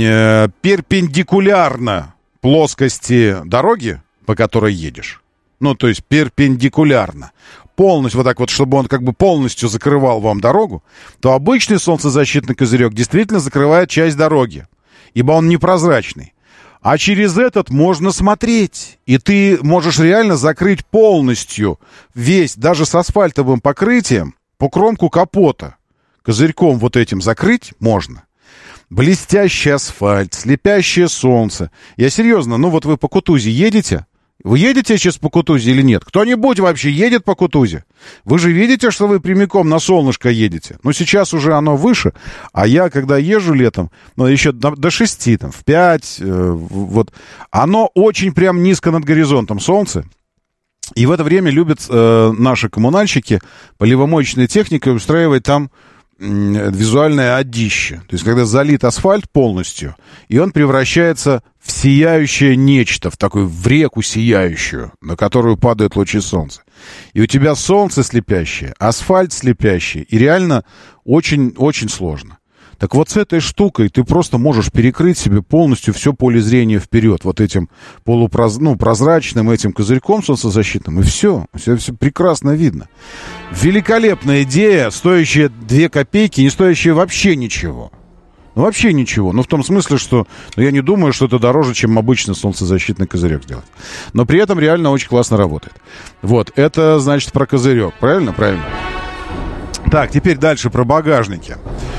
э, перпендикулярно плоскости дороги, по которой едешь, ну, то есть перпендикулярно, полностью, вот так вот, чтобы он как бы полностью закрывал вам дорогу, то обычный солнцезащитный козырек действительно закрывает часть дороги, ибо он непрозрачный. А через этот можно смотреть. И ты можешь реально закрыть полностью весь, даже с асфальтовым покрытием, по кромку капота. Козырьком вот этим закрыть можно. Блестящий асфальт, слепящее солнце. Я серьезно, ну вот вы по Кутузе едете? Вы едете сейчас по Кутузе или нет? Кто-нибудь вообще едет по Кутузе? Вы же видите, что вы прямиком на солнышко едете. Ну, сейчас уже оно выше. А я, когда езжу летом, ну, еще до, до шести, там, в пять, э, вот, оно очень прям низко над горизонтом солнце. И в это время любят э, наши коммунальщики поливомоечной техникой устраивать там визуальное одище. То есть, когда залит асфальт полностью, и он превращается в сияющее нечто, в такую, в реку сияющую, на которую падают лучи солнца. И у тебя солнце слепящее, асфальт слепящий, и реально очень-очень сложно. Так вот с этой штукой ты просто можешь перекрыть себе полностью все поле зрения вперед, вот этим полупроз... ну, прозрачным этим козырьком солнцезащитным, и все, все, все прекрасно видно. Великолепная идея, стоящая две копейки, не стоящая вообще ничего. Ну, вообще ничего. Ну, в том смысле, что ну, я не думаю, что это дороже, чем обычный солнцезащитный козырек сделать. Но при этом реально очень классно работает. Вот, это, значит, про козырек. Правильно? Правильно. Так, теперь дальше про багажники.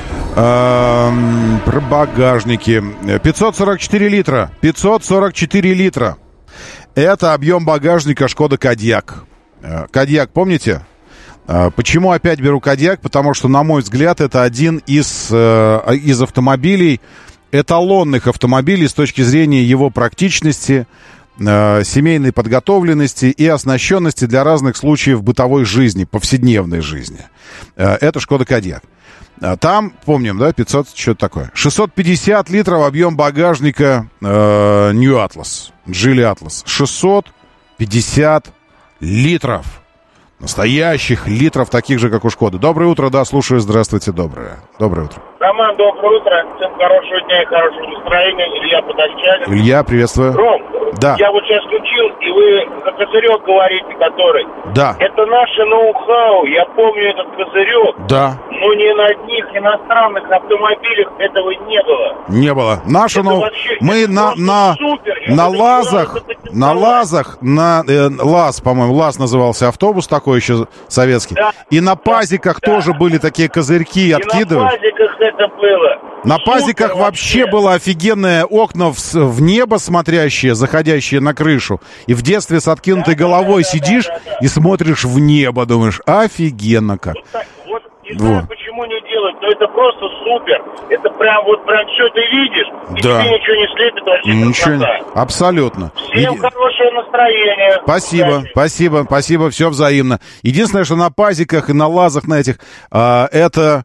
Эм, про багажники. пятьсот сорок четыре литра. пятьсот сорок четыре литра. Это объем багажника Шкода Кодиак. Кодиак, помните? Почему опять беру Кодиак? Потому что, на мой взгляд, это один из, из автомобилей, эталонных автомобилей с точки зрения его практичности, семейной подготовленности и оснащенности для разных случаев бытовой жизни, повседневной жизни. Это Шкода Кодиак. Там, помним, да, пятьсот, что-то такое. шестьсот пятьдесят литров объем багажника э, New Atlas, Geely Atlas. шестьсот пятьдесят литров. Настоящих литров, таких же, как у Шкоды. Доброе утро, да, слушаю, здравствуйте, доброе. Доброе утро. Роман, доброе утро. Всем хорошего дня и хорошего настроения. Илья Подольчанин. Илья, приветствую. Ром, да. Я вот сейчас включил, и вы за козырек говорите, который. Да. Это наше ноу-хау. Я помню этот козырек. Да. Но ни на одних иностранных автомобилях этого не было. Не было. Наше ноу... Мы на, на, на лазах, на лазах, на э, ЛАЗ, по-моему, ЛАЗ назывался автобус такой еще советский. Да. И на пазиках да. тоже были такие козырьки, откидывали. На пазиках это было. На Супер пазиках вообще. вообще было офигенное окна в, в небо смотрящие, заходящие на крышу. И в детстве с откинутой да, головой да, да, сидишь да, да, да. и смотришь в небо, думаешь, офигенно как. Вот так, вот, не вот. знаю, почему не делать, но это просто супер. Это прям вот прям что ты видишь, и да. тебе ничего не слепит, вообще ничего не... Абсолютно. Всем и... хорошего настроения. Спасибо, Удачи. спасибо, спасибо, все взаимно. Единственное, что на пазиках и на лазах на этих, а, это...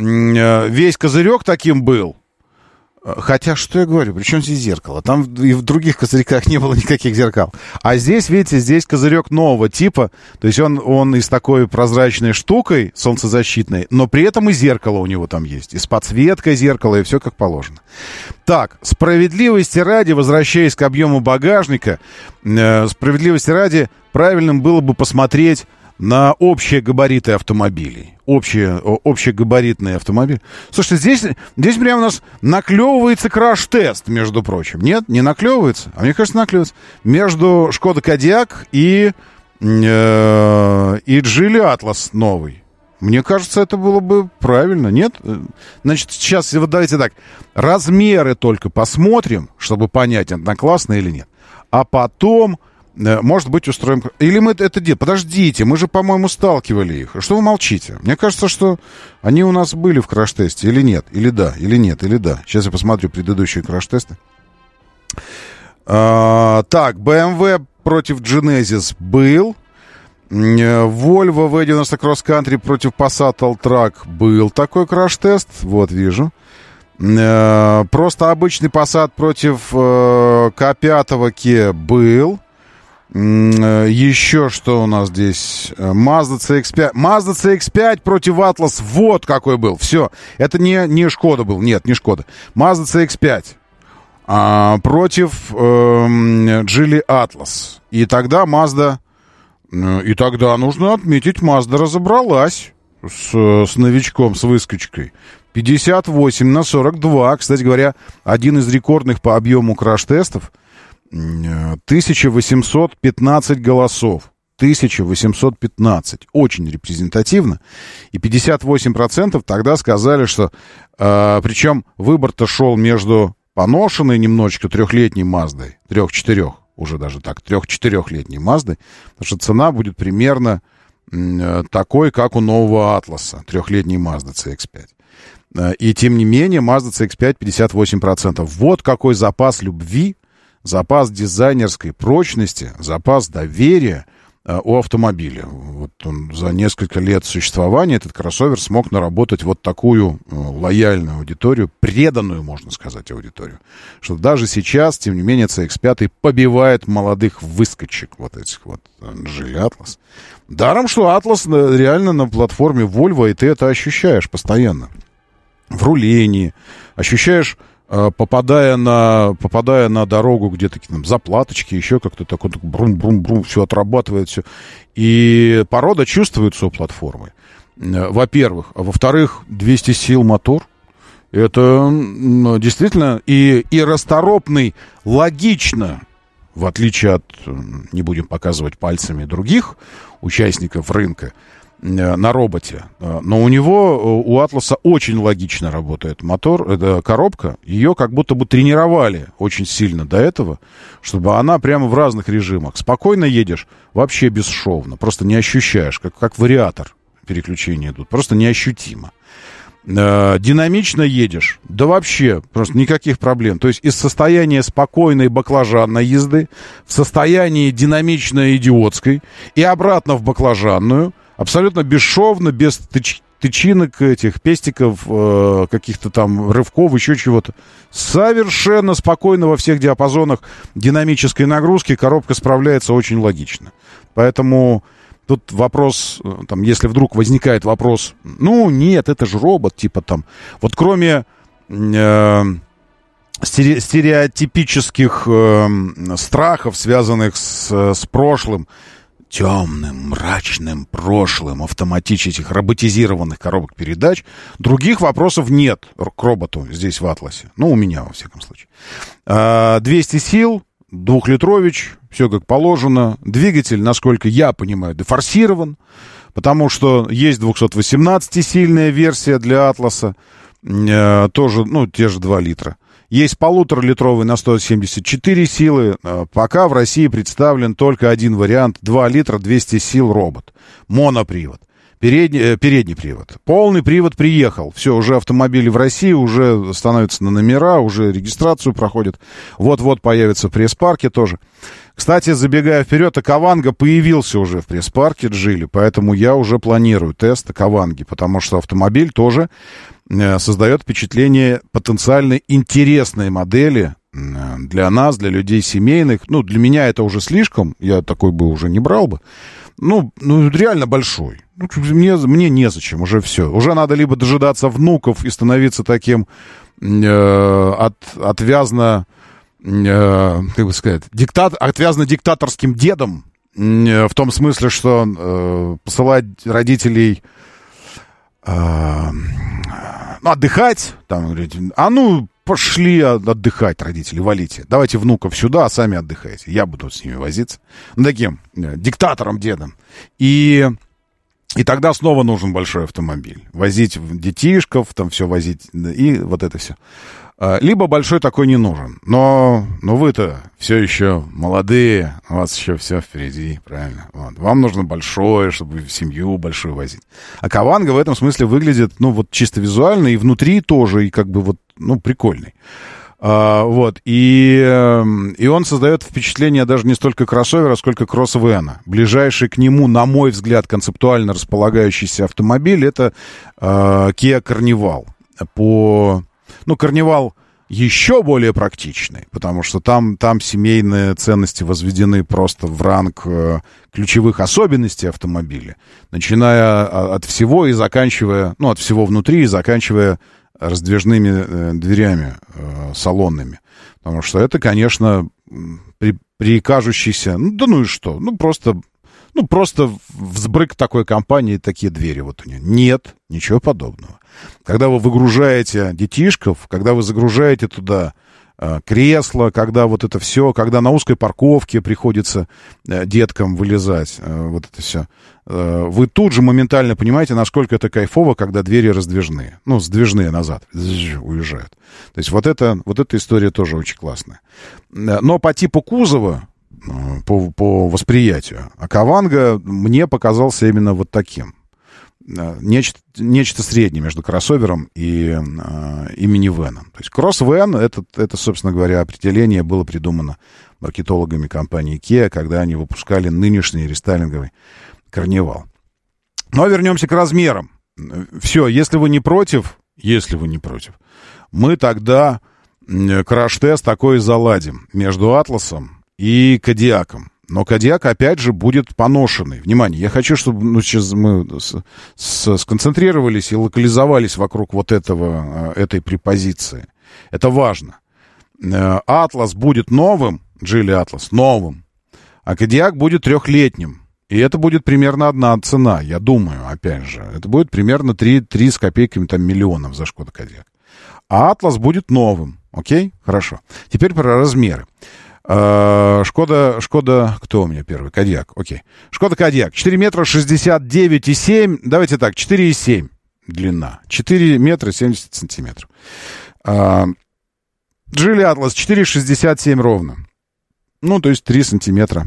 весь козырек таким был. Хотя, что я говорю, при чем здесь зеркало? Там и в других козырьках не было никаких зеркал. А здесь, видите, здесь козырек нового типа. То есть он, он и с такой прозрачной штукой солнцезащитной, но при этом и зеркало у него там есть. И с подсветкой зеркала, и все как положено. Так, справедливости ради, возвращаясь к объему багажника, э, справедливости ради, правильным было бы посмотреть на общие габариты автомобилей. Общие, общегабаритные автомобили. Слушайте, здесь, здесь прямо у нас наклевывается краш-тест, между прочим. Нет, не наклевывается? А мне кажется, наклевывается. Между Шкода Кодиак и э, и Geely Atlas новый. Мне кажется, это было бы правильно, нет? Значит, сейчас вот давайте так, размеры только посмотрим, чтобы понять, одноклассно или нет. А потом, может быть, устроим... Или мы это делаем? Подождите, мы же, по-моему, сталкивали их. Что вы молчите? Мне кажется, что они у нас были в краш-тесте или нет? Или да, или нет, или да. Сейчас я посмотрю предыдущие краш-тесты. А, так, бэ эм вэ против Genesis был. Volvo ви девяносто Cross Country против Passat Alltrack был такой краш-тест. Вот, вижу. Просто обычный Passat против кей пять Kia был. Еще что у нас здесь? Mazda си икс пять. Mazda си икс пять против Atlas. Вот какой был. Все. Это не, не Шкода был. Нет, не Шкода. Mazda си икс пять. А, против э, Geely Atlas. И тогда Mazda... И тогда нужно отметить, Mazda разобралась с, с новичком, с выскочкой. пятьдесят восемь на сорок два. Кстати говоря, один из рекордных по объему краш-тестов. тысяча восемьсот пятнадцать голосов. тысяча восемьсот пятнадцать. Очень репрезентативно. И пятьдесят восемь процентов тогда сказали, что... Э, причем выбор-то шел между поношенной немножечко трехлетней Маздой, трех-четырех. Уже даже так, трех-четырехлетней Мазды, потому что цена будет примерно э, такой, как у нового Атласа, трехлетней Mazda си икс пять. Э, и тем не менее, Mazda си икс пять пятьдесят восемь процентов. Вот какой запас любви, запас дизайнерской прочности, запас доверия э, у автомобиля. Вот он за несколько лет существования, этот кроссовер, смог наработать вот такую э, лояльную аудиторию, преданную, можно сказать, аудиторию. Что даже сейчас, тем не менее, си икс пять побивает молодых выскочек вот этих вот Geely Atlas. Даром, что Atlas реально на платформе Volvo, и ты это ощущаешь постоянно. В рулении. Ощущаешь, попадая на, попадая на дорогу, где такие там заплаточки, еще как-то такой брум-брум-брум, все отрабатывает, все. И порода чувствуется у платформы. Во-первых. А во-вторых, двести сил мотор. Это ну, действительно и, и расторопный, логично, в отличие от, не будем показывать пальцами, других участников рынка, на роботе. Но у него, у Атласа очень логично работает мотор, это коробка. Ее как будто бы тренировали очень сильно до этого, чтобы она прямо в разных режимах. Спокойно едешь, вообще бесшовно, просто не ощущаешь, как, как вариатор переключения идут, просто неощутимо. Динамично едешь, да вообще просто никаких проблем. То есть из состояния спокойной баклажанной езды в состояние динамичной идиотской и обратно в баклажанную, абсолютно бесшовно, без тыч, тычинок этих, пестиков, э, каких-то там рывков, еще чего-то. Совершенно спокойно во всех диапазонах динамической нагрузки коробка справляется очень логично. Поэтому тут вопрос, там, если вдруг возникает вопрос, ну, нет, это же робот, типа там, вот кроме э, стереотипических э, страхов, связанных с, с прошлым, темным, мрачным прошлым автоматических роботизированных коробок передач, других вопросов нет к роботу здесь в Атласе. Ну, у меня, во всяком случае. А, двести сил, двухлитрович, все как положено. Двигатель, насколько я понимаю, дефорсирован, потому что есть двухсотвосемнадцатисильная версия для Атласа, а, тоже, ну, те же два литра. Есть полуторалитровый на сто семьдесят четыре силы. Пока в России представлен только один вариант. два литра, двести сил робот. Монопривод. Передний, передний привод. Полный привод приехал. Все, уже автомобили в России, уже становятся на номера, уже регистрацию проходят. Вот-вот появится в пресс-парке тоже. Кстати, забегая вперед, Акаванга появился уже в пресс-парке Geely, поэтому я уже планирую тест Акаванги, потому что автомобиль тоже создает впечатление потенциально интересной модели для нас, для людей семейных. Ну, для меня это уже слишком, я такой бы уже не брал бы. Ну, ну реально большой. Ну, мне, мне незачем, уже все. Уже надо либо дожидаться внуков и становиться таким э, от, отвязно, э, как бы сказать, диктат, отвязно-диктаторским дедом, э, в том смысле, что э, посылать родителей э, отдыхать, там, говорить, а ну, пошли отдыхать, родители, валите. Давайте внуков сюда, а сами отдыхайте. Я буду с ними возиться. Ну, таким э, диктатором, дедом. И, и тогда снова нужен большой автомобиль. Возить детишков, там все возить, и вот это все. Либо большой такой не нужен. Но, но вы-то все еще молодые, у вас еще все впереди, правильно? Вот. Вам нужно большое, чтобы семью большую возить. А Каванга в этом смысле выглядит, ну, вот чисто визуально, и внутри тоже, и как бы вот, ну, прикольный. А, вот, и, и он создает впечатление даже не столько кроссовера, сколько кроссвэна. Ближайший к нему, на мой взгляд, концептуально располагающийся автомобиль — это а, Kia Carnival. По... Ну, Карнивал еще более практичный, потому что там, там семейные ценности возведены просто в ранг э, ключевых особенностей автомобиля, начиная от всего и заканчивая, ну, от всего внутри и заканчивая раздвижными э, дверями э, салонными. Потому что это, конечно, при, при кажущейся, ну, да ну и что, ну, просто... Ну, просто взбрык такой компании, такие двери вот у нее. Нет, ничего подобного. Когда вы выгружаете детишков, когда вы загружаете туда э, кресло, когда вот это все, когда на узкой парковке приходится э, деткам вылезать, э, вот это все, э, вы тут же моментально понимаете, насколько это кайфово, когда двери раздвижные. Ну, сдвижные назад, уезжают. То есть вот, это, вот эта история тоже очень классная. Но по типу кузова, По, по восприятию. А Каванга мне показался именно вот таким. Нечто, нечто среднее между кроссовером и, и минивэном. То есть кроссвэн, это, это, собственно говоря, определение было придумано маркетологами компании Kia, когда они выпускали нынешний рестайлинговый Карнивал. Но вернемся к размерам. Все, если вы не против, если вы не против, мы тогда краш-тест такой заладим между Атласом и Кодиаком. Но Кодиак, опять же, будет поношенный. Внимание, я хочу, чтобы ну, сейчас мы с, с, сконцентрировались и локализовались вокруг вот этого, этой препозиции. Это важно. Атлас будет новым, Джили Атлас, новым, а Кодиак будет трехлетним. И это будет примерно одна цена, я думаю, опять же. Это будет примерно три, три с копейками там, миллионов за Шкода Кодиак. А Атлас будет новым. Окей? Хорошо. Теперь про размеры. Шкода, Шкода, кто у меня первый? Кодиак, окей. Шкода Кодиак, четыре метра шестьдесят девять и семь, давайте так, четыре и семь длина, четыре метра семьдесят сантиметров. Джили Атлас четыре шестьдесят семь ровно, ну, то есть три сантиметра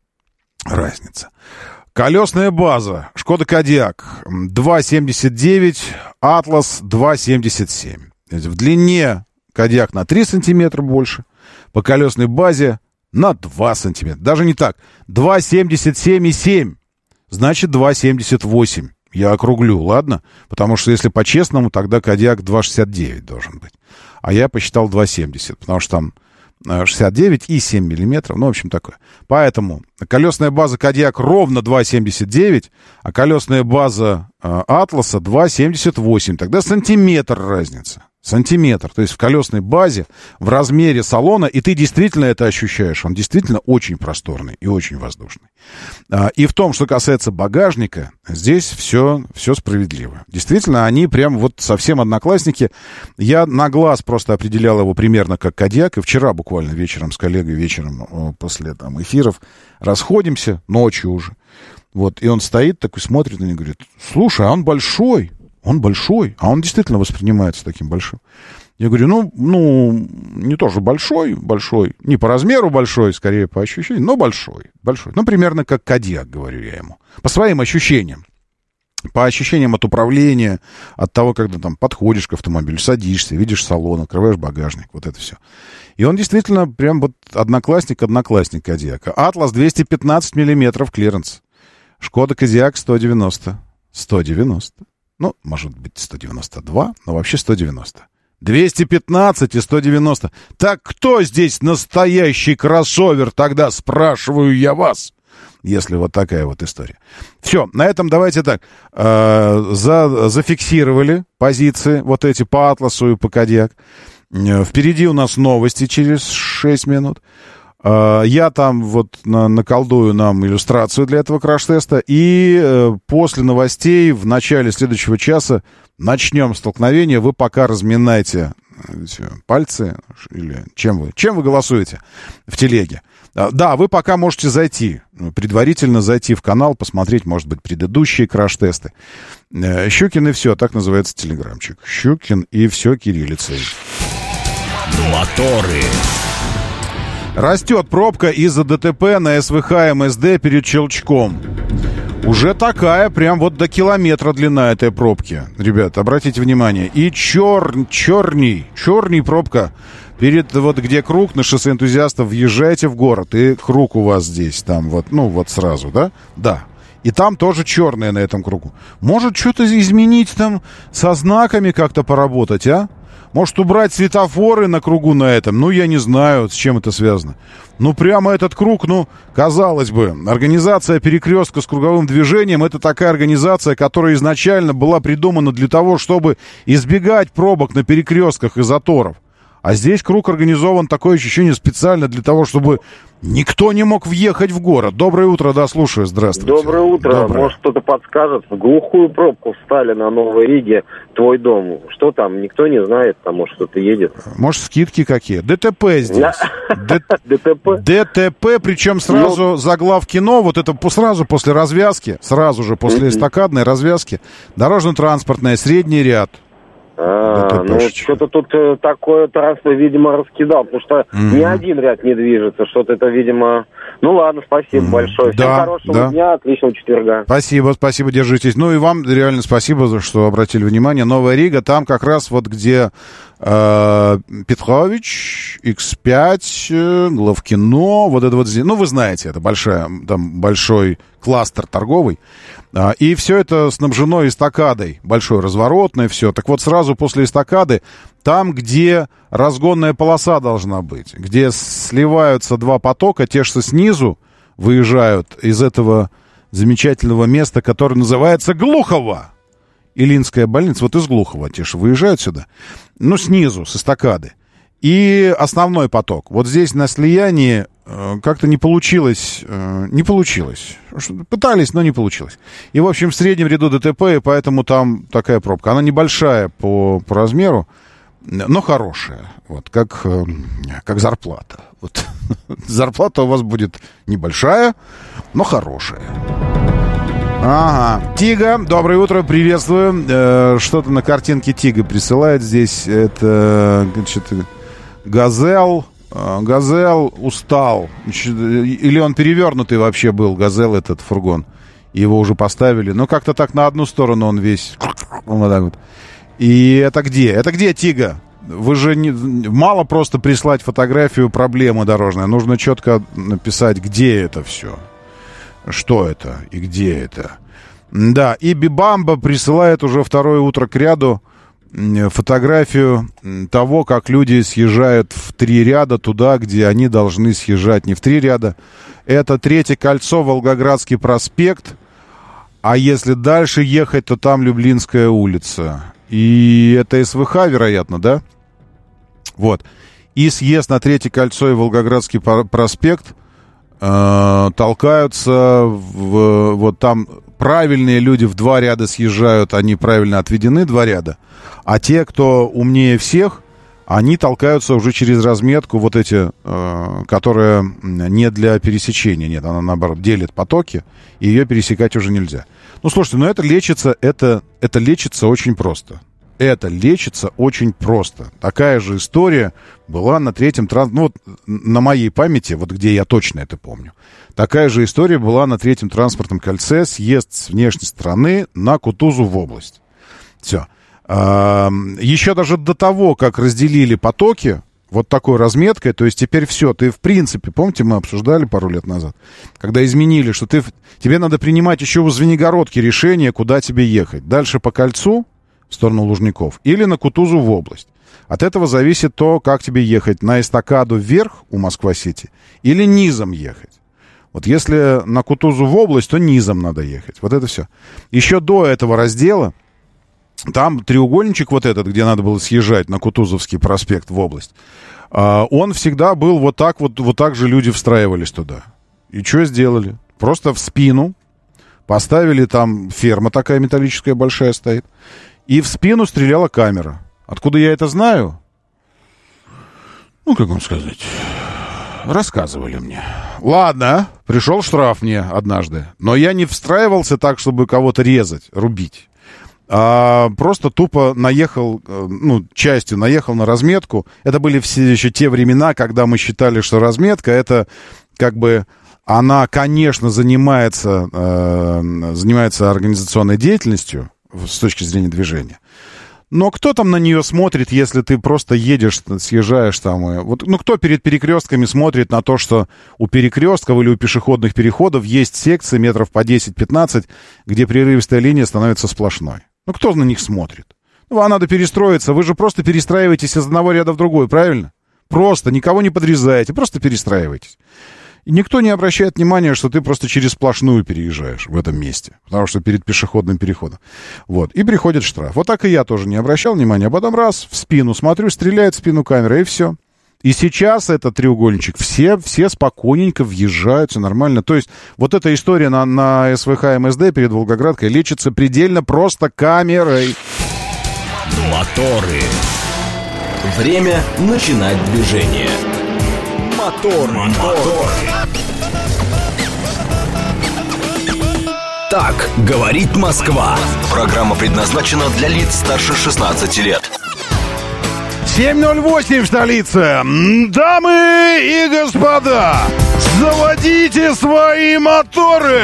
разница. Колесная база, Шкода Кодиак два семьдесят девять, Атлас два семьдесят семь. В длине Кодиак на три сантиметра больше, по колесной базе на два сантиметра. Даже не так. два семьдесят семь и семь. Значит, два семьдесят восемь. Я округлю, ладно? Потому что, если по-честному, тогда Кодиак два шестьдесят девять должен быть. А я посчитал два семьдесят, потому что там шестьдесят девять и семь миллиметров. Ну, в общем, такое. Поэтому колесная база Кодиак ровно два семьдесят девять, а колесная база э, Атласа два семьдесят восемь. Тогда сантиметр разница. Сантиметр, то есть в колесной базе, в размере салона, и ты действительно это ощущаешь. Он действительно очень просторный и очень воздушный. И в том, что касается багажника, здесь все, все справедливо. Действительно, они прям вот совсем одноклассники. Я на глаз просто определял его примерно как Кодиак, и вчера буквально вечером с коллегой, вечером после там, эфиров расходимся, ночью уже. Вот, и он стоит такой, смотрит на меня и говорит: слушай, а он большой. Он большой, а он действительно воспринимается таким большим. Я говорю, ну, ну, не тоже большой, большой, не по размеру большой, скорее по ощущениям, но большой, большой. Ну, примерно как Кодиак, говорю я ему. По своим ощущениям. По ощущениям от управления, от того, когда там подходишь к автомобилю, садишься, видишь салон, открываешь багажник, вот это все. И он действительно прям вот одноклассник-одноклассник Кодиака. Атлас двести пятнадцать миллиметров клиренс. Шкода Кодиак сто девяносто. сто девяносто. Ну, может быть, сто девяносто два, но вообще сто девяносто. двести пятнадцать и сто девяносто. Так кто здесь настоящий кроссовер тогда, спрашиваю я вас? Если вот такая вот история. Все, на этом давайте так. Э, за, зафиксировали позиции вот эти по Атласу и по Кодиак. Э, впереди у нас новости через шесть минут. Я там вот на, наколдую нам иллюстрацию для этого краш-теста. И э, после новостей в начале следующего часа начнем столкновение. Вы пока разминайте пальцы или чем вы, чем вы голосуете в телеге? Да, вы пока можете зайти, предварительно зайти в канал, посмотреть, может быть, предыдущие краш-тесты. Щукин и все, так называется телеграмчик. Щукин и все кириллицей. Моторы. Растет пробка из-за ДТП на СВХ МСД перед Челчком. Уже такая, прям вот до километра длина этой пробки. Ребят, обратите внимание. И чер, черней, черней пробка перед, вот где круг на шоссе энтузиастов, въезжаете в город, и круг у вас здесь, там вот, ну вот сразу, да? Да. И там тоже черное на этом кругу. Может, что-то изменить там со знаками как-то поработать, а? Может, убрать светофоры на кругу на этом? Ну, я не знаю, с чем это связано. Ну, прямо этот круг, ну, казалось бы, организация перекрестка с круговым движением — это такая организация, которая изначально была придумана для того, чтобы избегать пробок на перекрестках и заторов. А здесь круг организован, такое ощущение, специально для того, чтобы никто не мог въехать в город. Доброе утро, да, слушаю, здравствуйте. Доброе утро. Доброе. Может, кто-то подскажет. В глухую пробку встали на Новой Риге, твой дом. Что там, никто не знает, там, может, кто-то едет. Может, скидки какие? ДТП здесь. ДТП? ДТП, причем сразу заглав кино, вот это сразу после развязки, сразу же после эстакадной развязки, дорожно-транспортная, средний ряд. А, ну, что-то тут э, такое транспорт, видимо, раскидал, потому что mm-hmm. ни один ряд не движется, что-то это, видимо... Ну, ладно, спасибо mm-hmm. большое. Всем да, хорошего да. дня, отличного четверга. Спасибо, спасибо, держитесь. Ну, и вам реально спасибо, за что обратили внимание. Новая Рига, там как раз вот где э, Петрович, икс пять, э, Главкино, вот это вот здесь. Ну, вы знаете, это большая, там большой кластер торговый. И все это снабжено эстакадой, большой разворотной, все. Так вот, сразу после эстакады, там, где разгонная полоса должна быть, где сливаются два потока, те, что снизу выезжают из этого замечательного места, которое называется Глухово. Илинская больница, вот из Глухова, те, что выезжают сюда, ну, снизу, с эстакады. И основной поток. Вот здесь на слиянии э, как-то не получилось, э, не получилось. Пытались, но не получилось. И, в общем, в среднем ряду ДТП, и поэтому там такая пробка. Она небольшая по, по размеру, но хорошая. Вот, как, э, как зарплата. Вот. Зарплата у вас будет небольшая, но хорошая. Ага. Тига, доброе утро, приветствую. Э, что-то на картинке Тига присылает здесь. Это что-то... Газел, Газел устал. Или он перевернутый вообще был, Газел, этот фургон. Его уже поставили. Но как-то так на одну сторону он весь. Вот так вот. И это где? Это где, Тига? Вы же не... Мало просто прислать фотографию проблемы дорожной. Нужно четко написать, где это все. Что это и где это. Да, и Бибамба присылает уже второе утро к ряду фотографию того, как люди съезжают в три ряда туда, где они должны съезжать не в три ряда. Это Третье кольцо, Волгоградский проспект. А если дальше ехать, то там Люблинская улица. И это СВХ, вероятно, да? Вот. И съезд на Третье кольцо и Волгоградский проспект э, толкаются в, вот там. Правильные люди в два ряда съезжают, они правильно отведены, два ряда. А те, кто умнее всех, они толкаются уже через разметку, вот эти, э, которая не для пересечения. Нет, она, наоборот, делит потоки, и ее пересекать уже нельзя. Ну, слушайте, ну это лечится, это, это лечится очень просто. Это лечится очень просто. Такая же история была на третьем транс... Ну, вот на моей памяти, вот где я точно это помню. Такая же история была на Третьем транспортном кольце, съезд с внешней стороны на Кутузу в область. Все. А, еще даже до того, как разделили потоки, вот такой разметкой, то есть теперь все, ты в принципе, помните, мы обсуждали пару лет назад, когда изменили, что ты, тебе надо принимать еще в Звенигородке решение, куда тебе ехать. Дальше по кольцу, в сторону Лужников, или на Кутузу в область. От этого зависит то, как тебе ехать, на эстакаду вверх у Москва-Сити или низом ехать. Вот если на Кутузу в область, то низом надо ехать. Вот это все. Еще до этого раздела, там треугольничек вот этот, где надо было съезжать на Кутузовский проспект в область, он всегда был вот так вот, вот так же люди встраивались туда. И что сделали? Просто в спину поставили, там ферма такая металлическая большая стоит, и в спину стреляла камера. Откуда я это знаю? ну, как вам сказать, рассказывали мне. Ладно, пришел штраф мне однажды, но я не встраивался так, чтобы кого-то резать, рубить. А просто тупо наехал, ну, частью наехал на разметку. Это были все еще те времена, когда мы считали, что разметка, это как бы, она, конечно, занимается, э, занимается организационной деятельностью с точки зрения движения. Но кто там на нее смотрит, если ты просто едешь, съезжаешь там? И... Вот, ну, кто перед перекрестками смотрит на то, что у перекрестков или у пешеходных переходов есть секции метров по десять-пятнадцать, где прерывистая линия становится сплошной? Ну, кто на них смотрит? Ну, а надо перестроиться. Вы же просто перестраиваетесь из одного ряда в другой, правильно? Просто, никого не подрезаете, просто перестраиваетесь. И никто не обращает внимания, что ты просто через сплошную переезжаешь в этом месте. Потому что перед пешеходным переходом. Вот. И приходит штраф. Вот так и я тоже не обращал внимания. А потом раз, в спину смотрю, стреляет в спину камера, и все. И сейчас этот треугольничек, все, все спокойненько въезжают, все нормально. То есть вот эта история на, на СВХ МСД перед Волгоградкой лечится предельно просто камерой. Моторы. Время начинать движение. Мотор, мотор. Так говорит Москва. Программа предназначена для лиц старше шестнадцати лет. семь ноль восемь в столице. Дамы и господа, заводите свои моторы.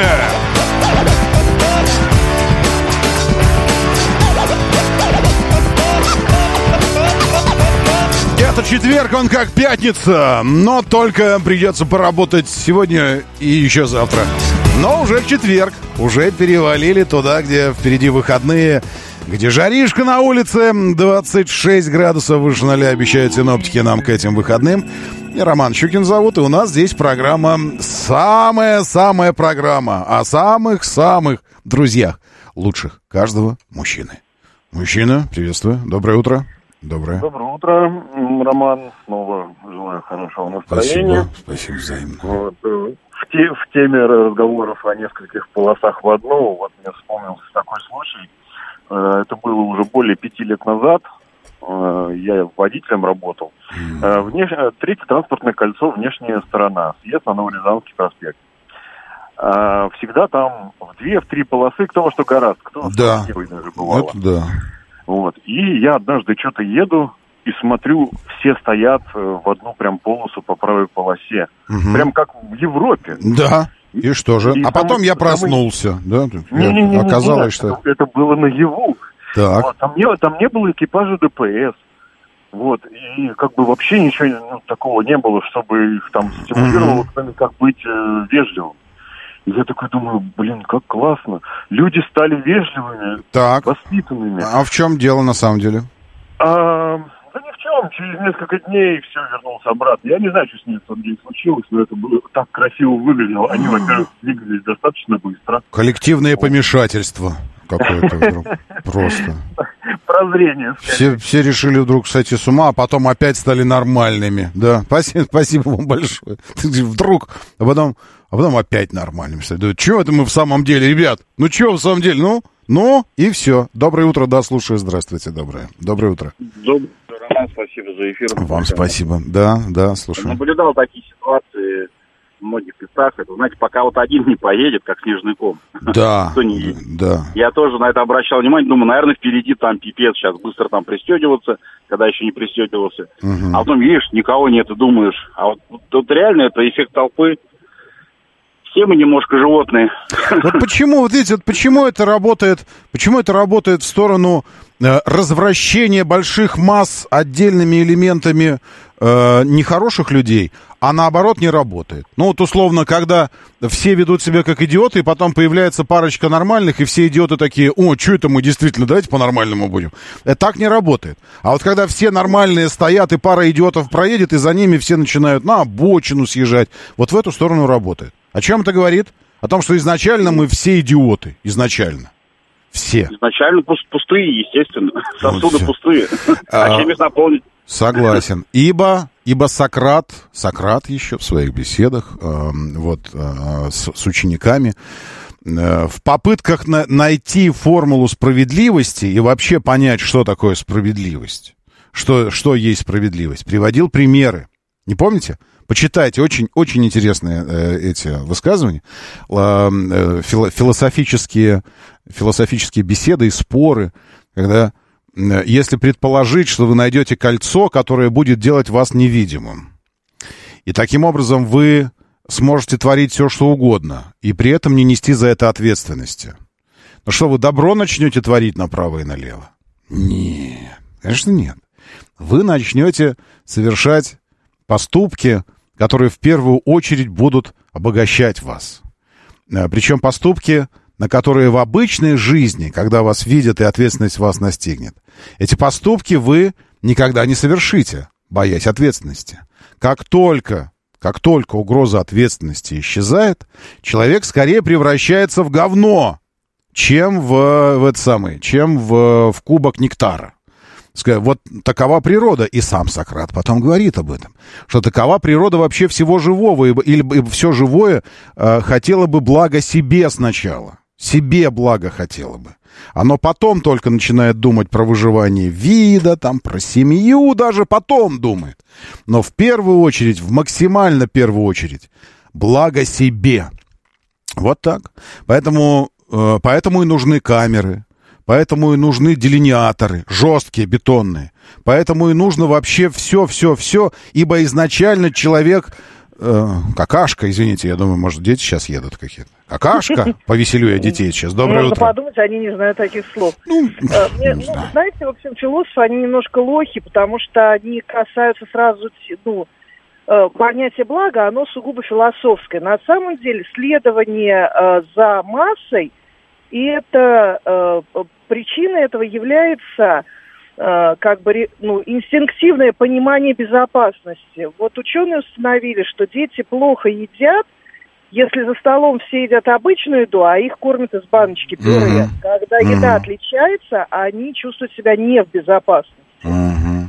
Это четверг, он как пятница, но только придется поработать сегодня и еще завтра. Но уже четверг, уже перевалили туда, где впереди выходные, где жаришка на улице, двадцать шесть градусов выше ноля обещают синоптики нам к этим выходным. Меня Роман Щукин зовут, и у нас здесь программа, самая-самая программа о самых-самых друзьях, лучших каждого мужчины. Мужчина, приветствую, доброе утро. Доброе. Доброе утро, Роман. Снова желаю хорошего настроения. Спасибо, спасибо взаимно. Вот, в, те, в теме разговоров о нескольких полосах в одну, вот мне вспомнился такой случай. Это было уже более пяти лет назад. Я водителем работал. Mm. Внеш... Третье транспортное кольцо, внешняя сторона. Съезд на Новорязанский проспект. Всегда там в две, в три полосы, кто во что гораздо. Кто да. даже бывало. Это да. Вот. И я однажды что-то еду и смотрю, все стоят в одну прям полосу по правой полосе. Угу. Прям как в Европе. Да. И что же? И а там, потом я проснулся. Там... Да? Не, не, не, Оказалось, не, не, что... Это, это было наяву. Так. Вот. Там, не, там не было экипажа ДПС. Вот. И как бы вообще ничего ну, такого не было, чтобы их там стимулировало, угу. как быть э, вежливым. И я такой думаю, блин, как классно. Люди стали вежливыми, так. воспитанными. А в чем дело на самом деле? А, да ни в чем. Через несколько дней все вернулся обратно. Я не знаю, что с ними в тот день случилось, но это было так красиво выглядело. Они, во-первых, двигались достаточно быстро. Коллективное помешательство какое-то вдруг. Просто. Прозрение. Все, все решили вдруг сойти с ума, а потом опять стали нормальными. Да, спасибо, спасибо вам большое. Вдруг, а потом... А потом опять нормально. Да что это мы в самом деле, ребят? Ну что в самом деле? Ну, ну и все. Доброе утро, да, слушаю. Здравствуйте, доброе. Доброе утро. Доброе, Роман, спасибо за эфир. Вам спасибо. Да, да, слушаю. Наблюдал такие ситуации в многих местах. Это, знаете, пока вот один не поедет, как снежный ком. Да, Кто не едет. Да. Я тоже на это обращал внимание. Думаю, наверное, впереди там пипец. Сейчас быстро там пристегиваться, когда еще не пристегивался. Угу. А потом, видишь, никого нет, и думаешь. А вот тут реально это эффект толпы. Все мы немножко животные. Вот почему, вот видите, вот почему это работает, почему это работает в сторону э, развращения больших масс отдельными элементами э, нехороших людей, а наоборот не работает. Ну вот условно, когда все ведут себя как идиоты, и потом появляется парочка нормальных, и все идиоты такие, о, что это мы действительно, давайте по-нормальному будем. Это так не работает. А вот когда все нормальные стоят, и пара идиотов проедет, и за ними все начинают на обочину съезжать, вот в эту сторону работает. О чем это говорит? О том, что изначально мы все идиоты. Изначально. Все. Изначально пустые, естественно. Сосуды вот пустые. А чем их наполнить? Согласен. Ибо, ибо Сократ, Сократ еще в своих беседах э, вот, э, с, с учениками э, в попытках на, найти формулу справедливости и вообще понять, что такое справедливость, что, что есть справедливость, приводил примеры. Не помните? Почитайте, очень, очень интересные э, эти высказывания, э, фило, философические, философические беседы и споры, когда, э, если предположить, что вы найдете кольцо, которое будет делать вас невидимым, и таким образом вы сможете творить все, что угодно, и при этом не нести за это ответственности. Ну что, вы добро начнете творить направо и налево? Нет, конечно, нет. Вы начнете совершать поступки, которые в первую очередь будут обогащать вас. Причем поступки, на которые в обычной жизни, когда вас видят и ответственность вас настигнет, эти поступки вы никогда не совершите, боясь ответственности. Как только, как только угроза ответственности исчезает, человек скорее превращается в говно, чем в, в это самое, чем в, в кубок нектара. Вот такова природа. И сам Сократ потом говорит об этом, что такова природа вообще всего живого, ибо, ибо все живое э, хотело бы блага себе сначала. Себе благо хотело бы. Оно потом только начинает думать про выживание вида, там, про семью даже потом думает. Но в первую очередь, в максимально первую очередь, благо себе. Вот так. Поэтому, э, поэтому и нужны камеры. Поэтому и нужны делиниаторы, жесткие, бетонные. Поэтому и нужно вообще все-все-все, ибо изначально человек... Э, какашка, извините, я думаю, может, дети сейчас едут какие-то. Какашка? Повеселю я детей сейчас. Доброе Можно утро. подумать, они не знают таких слов. Ну, Мне, ну, знаете, в общем, философы, они немножко лохи, потому что они касаются сразу, ну, понятие блага, оно сугубо философское. На самом деле, следование э, за массой, и это э, причина этого является э, как бы ну, инстинктивное понимание безопасности. Вот ученые установили, что дети плохо едят, если за столом все едят обычную еду, а их кормят из баночки пюре. Mm-hmm. Когда еда mm-hmm. отличается, они чувствуют себя не в безопасности. Mm-hmm.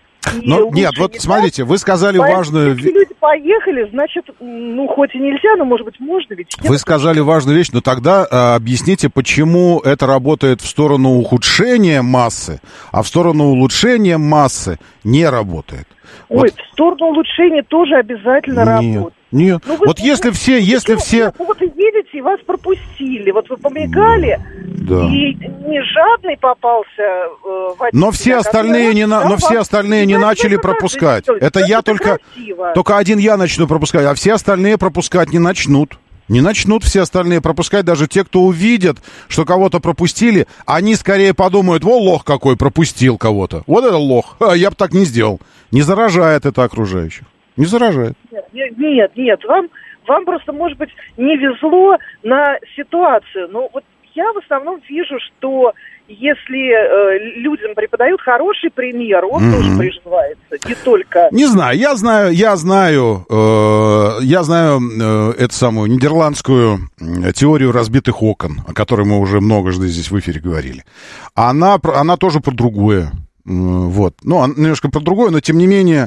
Но, нет, вот смотрите, вы сказали Поэтому, важную... Если люди поехали, значит, ну, хоть и нельзя, но, может быть, можно ведь... Вы сказали важную вещь, но тогда а, объясните, почему это работает в сторону ухудшения массы, а в сторону улучшения массы не работает. Ой, вот. В сторону улучшения тоже обязательно нет, работает. Нет, ну, вот вы, если все, если все... Вот и едете, и вас пропустили, вот вы помигали, да. и не жадный попался э, водитель. Но все остальные не, на, но все остальные не начали пропускать. Это я только... Только один я начну пропускать, а все остальные пропускать не начнут. Не начнут все остальные пропускать, даже те, кто увидят, что кого-то пропустили, они скорее подумают, во, лох какой, пропустил кого-то. Вот это лох, а, я бы так не сделал. Не заражает это окружающих. Не заражает. Нет, нет, нет, вам, вам просто, может быть, не везло на ситуацию. Но вот я в основном вижу, что если э, людям преподают хороший пример, он mm-hmm. тоже приживается, не только... Не знаю, я знаю, я знаю, э, я знаю э, эту самую нидерландскую теорию разбитых окон, о которой мы уже многожды здесь в эфире говорили. Она, она тоже про другое. Вот. Ну, немножко про другое, но тем не менее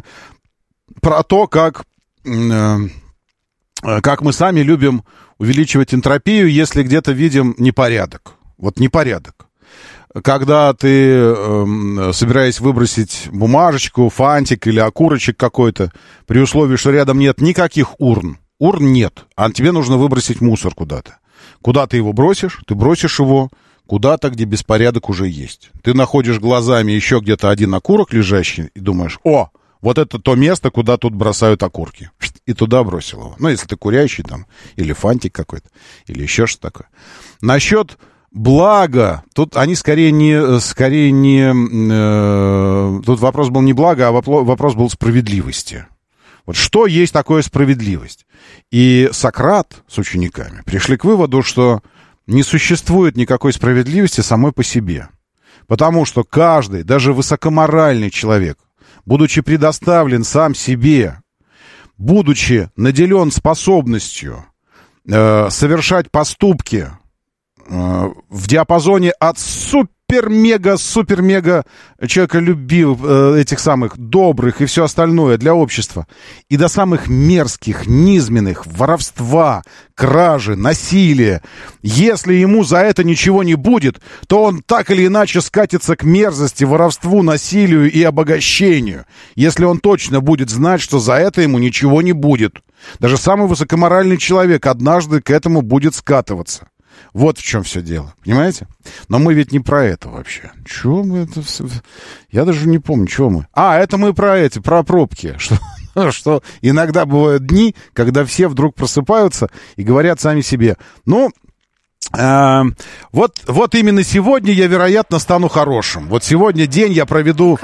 про то, как, э, как мы сами любим увеличивать энтропию, если где-то видим непорядок. Вот непорядок. Когда ты, э, собираясь выбросить бумажечку, фантик или окурочек какой-то, при условии, что рядом нет никаких урн, урн нет, а тебе нужно выбросить мусор куда-то. Куда ты его бросишь? Ты бросишь его куда-то, где беспорядок уже есть. Ты находишь глазами еще где-то один окурок лежащий и думаешь, о, вот это то место, куда тут бросают окурки. И туда бросил его. Ну, если ты курящий там, или фантик какой-то, или еще что-то такое. Насчет... Благо, тут они скорее не, скорее не, э, тут вопрос был не благо, а вопрос был справедливости. Вот что есть такое справедливость? И Сократ с учениками пришли к выводу, что не существует никакой справедливости самой по себе. Потому что каждый, даже высокоморальный человек, будучи предоставлен сам себе, будучи наделен способностью э, совершать поступки, в диапазоне от супер супер-мега-супер-мега человеколюбивых, э, этих самых добрых и все остальное для общества. И до самых мерзких, низменных, воровства, кражи, насилия. Если ему за это ничего не будет, то он так или иначе скатится к мерзости, воровству, насилию и обогащению. Если он точно будет знать, что за это ему ничего не будет. Даже самый высокоморальный человек однажды к этому будет скатываться. Вот в чем все дело, понимаете? Но мы ведь не про это вообще. Чего мы это все... Я даже не помню, чего мы. А, это мы про эти, про пробки. Что, что иногда бывают дни, когда все вдруг просыпаются и говорят сами себе, ну, э, вот, вот именно сегодня я, вероятно, стану хорошим. Вот сегодня день я проведу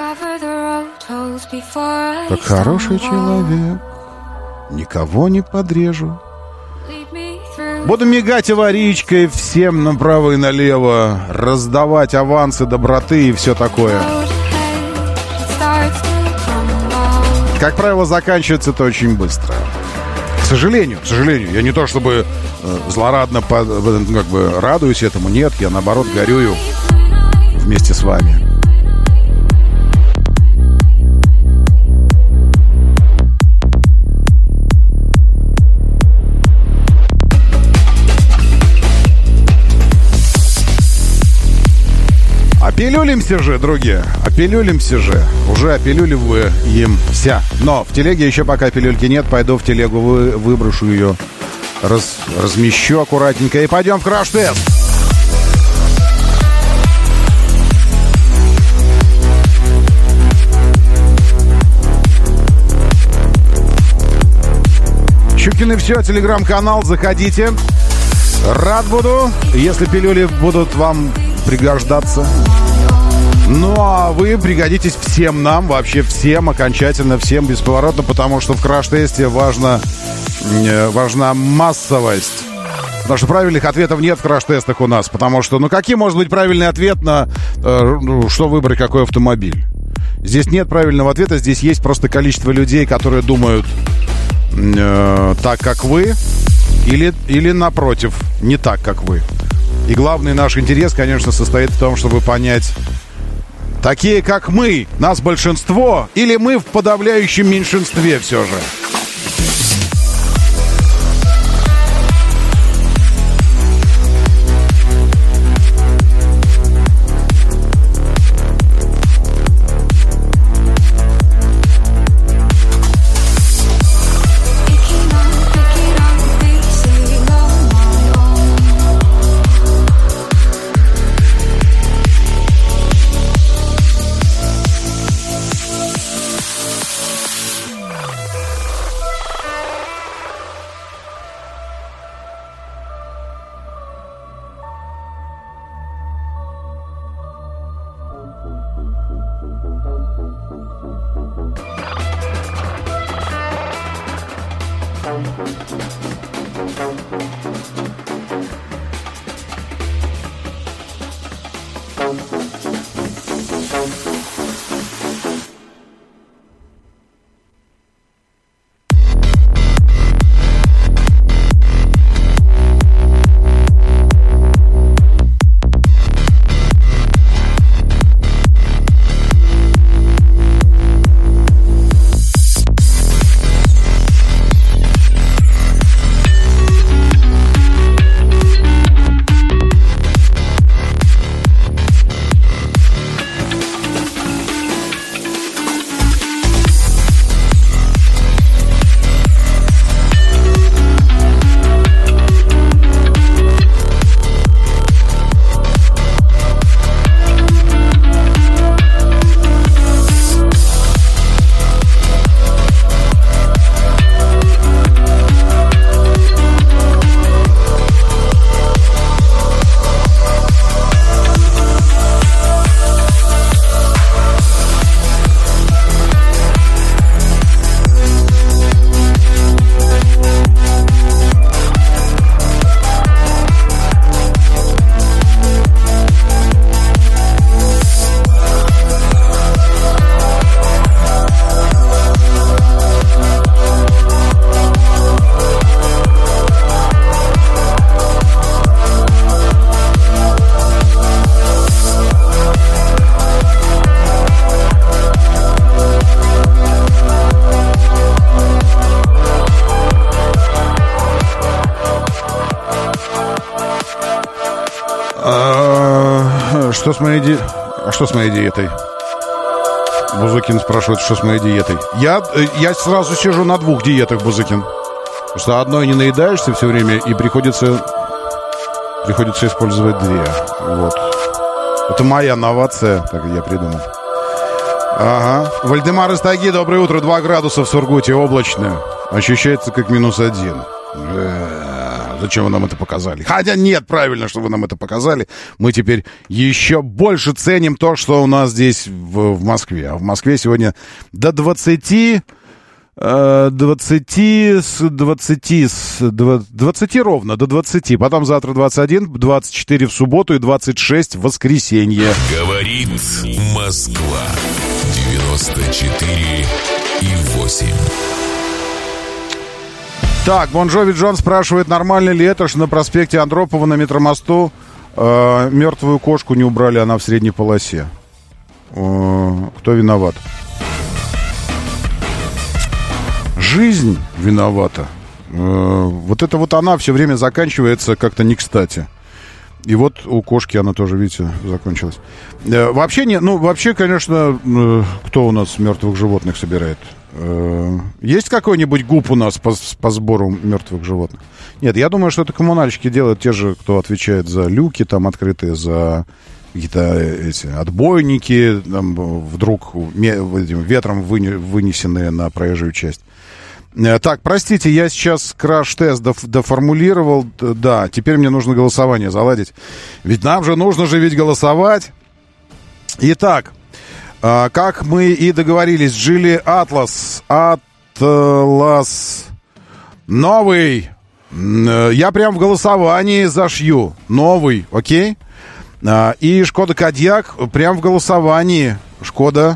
как хороший человек. Никого не подрежу. Буду мигать аварийкой всем направо и налево, раздавать авансы доброты и все такое. Как правило, заканчивается это очень быстро. К сожалению, к сожалению, я не то чтобы э, злорадно по, как бы радуюсь этому, нет, я наоборот горюю вместе с вами. Опилюлимся же, друзья, опилюлимся же. Уже опилюливаемся. Но в телеге еще пока пилюльки нет. Пойду в телегу, вы, выброшу ее, раз, размещу аккуратненько и пойдем в краш-тест. Щукины все, телеграм-канал, заходите. Рад буду, если пилюли будут вам пригождаться. Ну, а вы пригодитесь всем нам, вообще всем, окончательно всем, бесповоротно, потому что в краш-тесте важно, э, важна массовость. Потому что правильных ответов нет в краш-тестах у нас. Потому что, ну, каким может быть правильный ответ на э, что выбрать, какой автомобиль? Здесь нет правильного ответа, здесь есть просто количество людей, которые думают э, так, как вы, или, или напротив, не так, как вы. И главный наш интерес, конечно, состоит в том, чтобы понять, такие, как мы, нас большинство, или мы в подавляющем меньшинстве все же. А, что с моей ди... А что с моей диетой? Бузыкин спрашивает, что с моей диетой. Я, я сразу сижу на двух диетах, Бузыкин. Потому что одной не наедаешься все время, и приходится, приходится использовать две. Вот. Это моя новация, так я придумал. Ага. Вальдемар из Тайги, доброе утро. два градуса в Сургуте, облачно. Ощущается как минус один. Зачем вы нам это показали? Хотя нет, правильно, что вы нам это показали. Мы теперь еще больше ценим то, что у нас здесь в, в Москве. А в Москве сегодня до двадцати, двадцати, двадцати, двадцати ровно, до двадцати. Потом завтра двадцать один, двадцать четыре в субботу и двадцать шесть в воскресенье. Говорит Москва. девяносто четыре и восемь. Так, Бон Джови Джон спрашивает, нормально ли это, что на проспекте Андропова на метромосту э, мертвую кошку не убрали, она в средней полосе. Э, кто виноват? Жизнь виновата. Э, вот это вот она все время заканчивается как-то не кстати. И вот у кошки она тоже, видите, закончилась. Э, вообще, не, ну, вообще, конечно, э, кто у нас мертвых животных собирает? Э, есть какой-нибудь ГУП у нас по, по сбору мертвых животных? Нет, я думаю, что это коммунальщики делают те же, кто отвечает за люки там открытые, за какие-то эти отбойники, там, вдруг этим ветром выне, вынесенные на проезжую часть. Так, простите, я сейчас краш-тест доформулировал. Да, теперь мне нужно голосование заладить. Ведь нам же нужно же ведь голосовать. Итак, как мы и договорились, Джили Атлас. Атлас новый. Я прям в голосовании зашью. Новый, окей? И Шкода Кодиак прям в голосовании. Шкода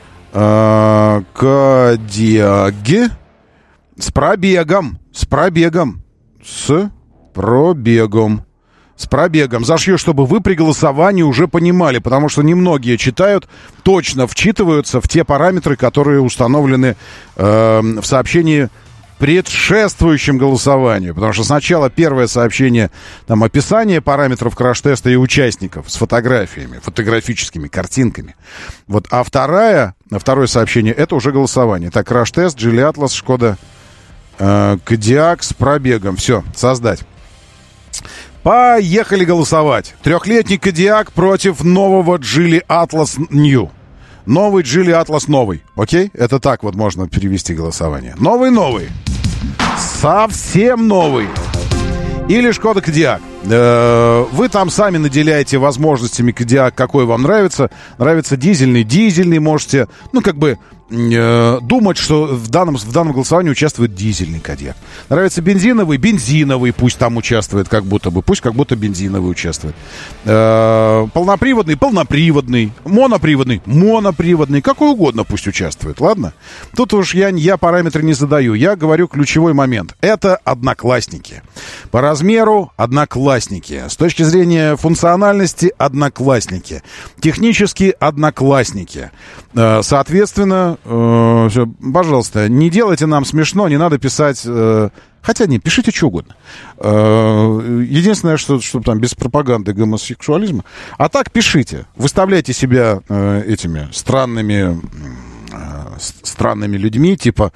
Кодиак. С пробегом, с пробегом, с пробегом, с пробегом. Зашью, чтобы вы при голосовании уже понимали, потому что немногие читают, точно вчитываются в те параметры, которые установлены э, в сообщении, предшествующем голосованию. Потому что сначала первое сообщение, там, описание параметров краш-теста и участников с фотографиями, фотографическими картинками. Вот, а второе, второе сообщение, это уже голосование. Так, краш-тест, Джили Атлас, Шкода Кодиак с пробегом. Все, создать. Поехали голосовать. Трехлетний Кодиак против нового Джили Атлас Нью. Новый Джили Атлас новый. Окей? Это так вот можно перевести голосование. Новый-новый. Совсем новый. Или Шкода Кодиак. Вы там сами наделяете возможностями Кодиак, какой вам нравится. Нравится дизельный. Дизельный можете, ну, как бы э, думать, что в данном, в данном голосовании участвует дизельный Кодиак. Нравится бензиновый, бензиновый пусть там участвует, как будто бы. Пусть как будто бензиновый участвует. Э, полноприводный, полноприводный. Моноприводный, моноприводный. Какой угодно пусть участвует, ладно? Тут уж я, я параметры не задаю. Я говорю ключевой момент. Это одноклассники. По размеру одноклассники. С точки зрения функциональности — одноклассники. Технически — одноклассники. Соответственно, все, пожалуйста, не делайте нам смешно, не надо писать... Хотя не, пишите что угодно. Единственное, что, что там без пропаганды гомосексуализма. А так пишите. Выставляйте себя этими странными, странными людьми, типа...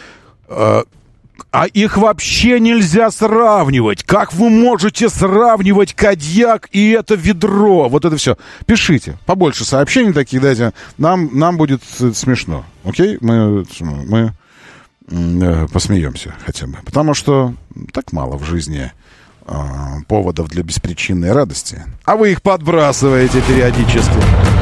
А их вообще нельзя сравнивать. Как вы можете сравнивать Кодиак и это ведро? Вот это все. Пишите. Побольше сообщений таких дайте. Нам, нам будет смешно. Окей? Мы, мы э, посмеемся хотя бы. Потому что так мало в жизни э, поводов для беспричинной радости. А вы их подбрасываете периодически.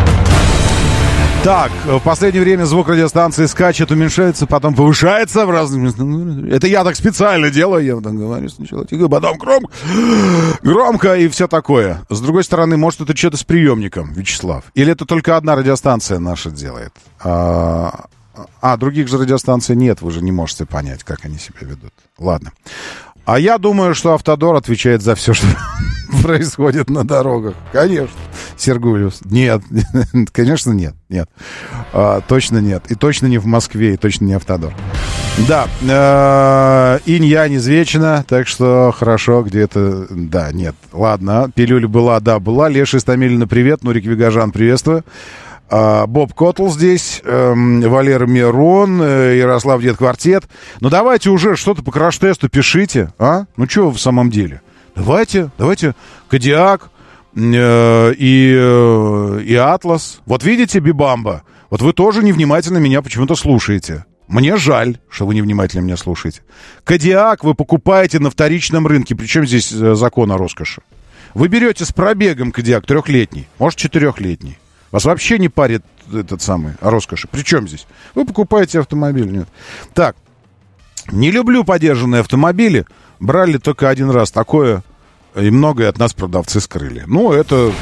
Так, в последнее время звук радиостанции скачет, уменьшается, потом повышается в разных местах. Это я так специально делаю, я там говорю сначала тихо, потом громко, громко и все такое. С другой стороны, может, это что-то с приемником, Вячеслав? Или это только одна радиостанция наша делает? А, а других же радиостанций нет, вы же не можете понять, как они себя ведут. Ладно. А я думаю, что Автодор отвечает за все, что происходит на дорогах. Конечно. Сергулиус. Нет. Конечно, нет. Нет. А, точно нет. И точно не в Москве, и точно не Автодор. Да, э, инь-янь извечна, так что хорошо где-то... Да, нет, ладно, пилюля была, да, была. Леша Истамилина, привет, Нурик Вигажан, приветствую. Э, Боб Коттл здесь, э, Валера Мирон, э, Ярослав Дед Квартет. Ну давайте уже что-то по краш-тесту пишите, а? Ну что вы в самом деле? Давайте, давайте, Кодиак э, и, э, и Атлас. Вот видите, Бибамба, вот вы тоже невнимательно меня почему-то слушаете. Мне жаль, что вы невнимательно меня слушаете. Кодиак вы покупаете на вторичном рынке. Причем здесь закон о роскоши? Вы берете с пробегом Кодиак трехлетний, может, четырехлетний. Вас вообще не парит этот самый о роскоши. Причем здесь? Вы покупаете автомобиль. Нет. Так, не люблю подержанные автомобили. Брали только один раз такое, и многое от нас продавцы скрыли. Ну, это,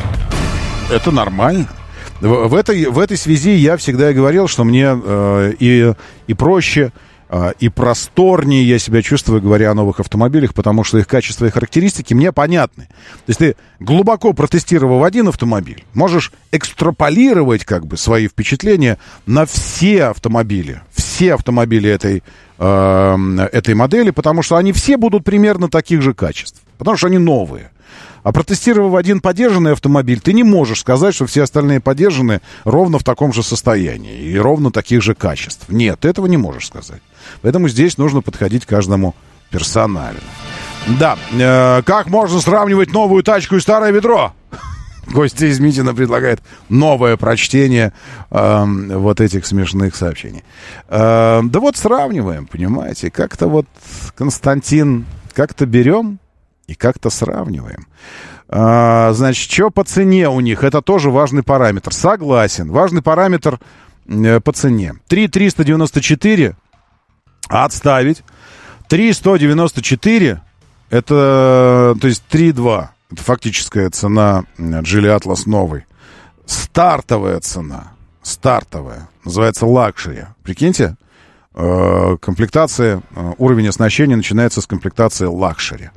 это нормально. В, в, этой, в этой связи я всегда и говорил, что мне э, и, и проще, э, и просторнее я себя чувствую, говоря о новых автомобилях, потому что их качество и характеристики мне понятны. То есть ты, глубоко протестировав один автомобиль, можешь экстраполировать как бы свои впечатления на все автомобили, все автомобили этой, э, этой модели, потому что они все будут примерно таких же качеств, потому что они новые. А протестировав один подержанный автомобиль, ты не можешь сказать, что все остальные подержанные ровно в таком же состоянии и ровно таких же качеств. Нет, ты этого не можешь сказать. Поэтому здесь нужно подходить к каждому персонально. Да, э, как можно сравнивать новую тачку и старое ведро? Костя из Митина предлагает новое прочтение э, вот этих смешных сообщений. Э, да вот сравниваем, понимаете. Как-то вот, Константин, как-то берем... И как-то сравниваем. А, значит, что по цене у них? Это тоже важный параметр. Согласен. Важный параметр э, по цене. три триста девяносто четыре отставить. три сто девяносто четыре это, то есть три два. Это фактическая цена Geely Atlas новый. Стартовая цена. Стартовая. Называется лакшери. Прикиньте, э, комплектация, э, уровень оснащения начинается с комплектации лакшери.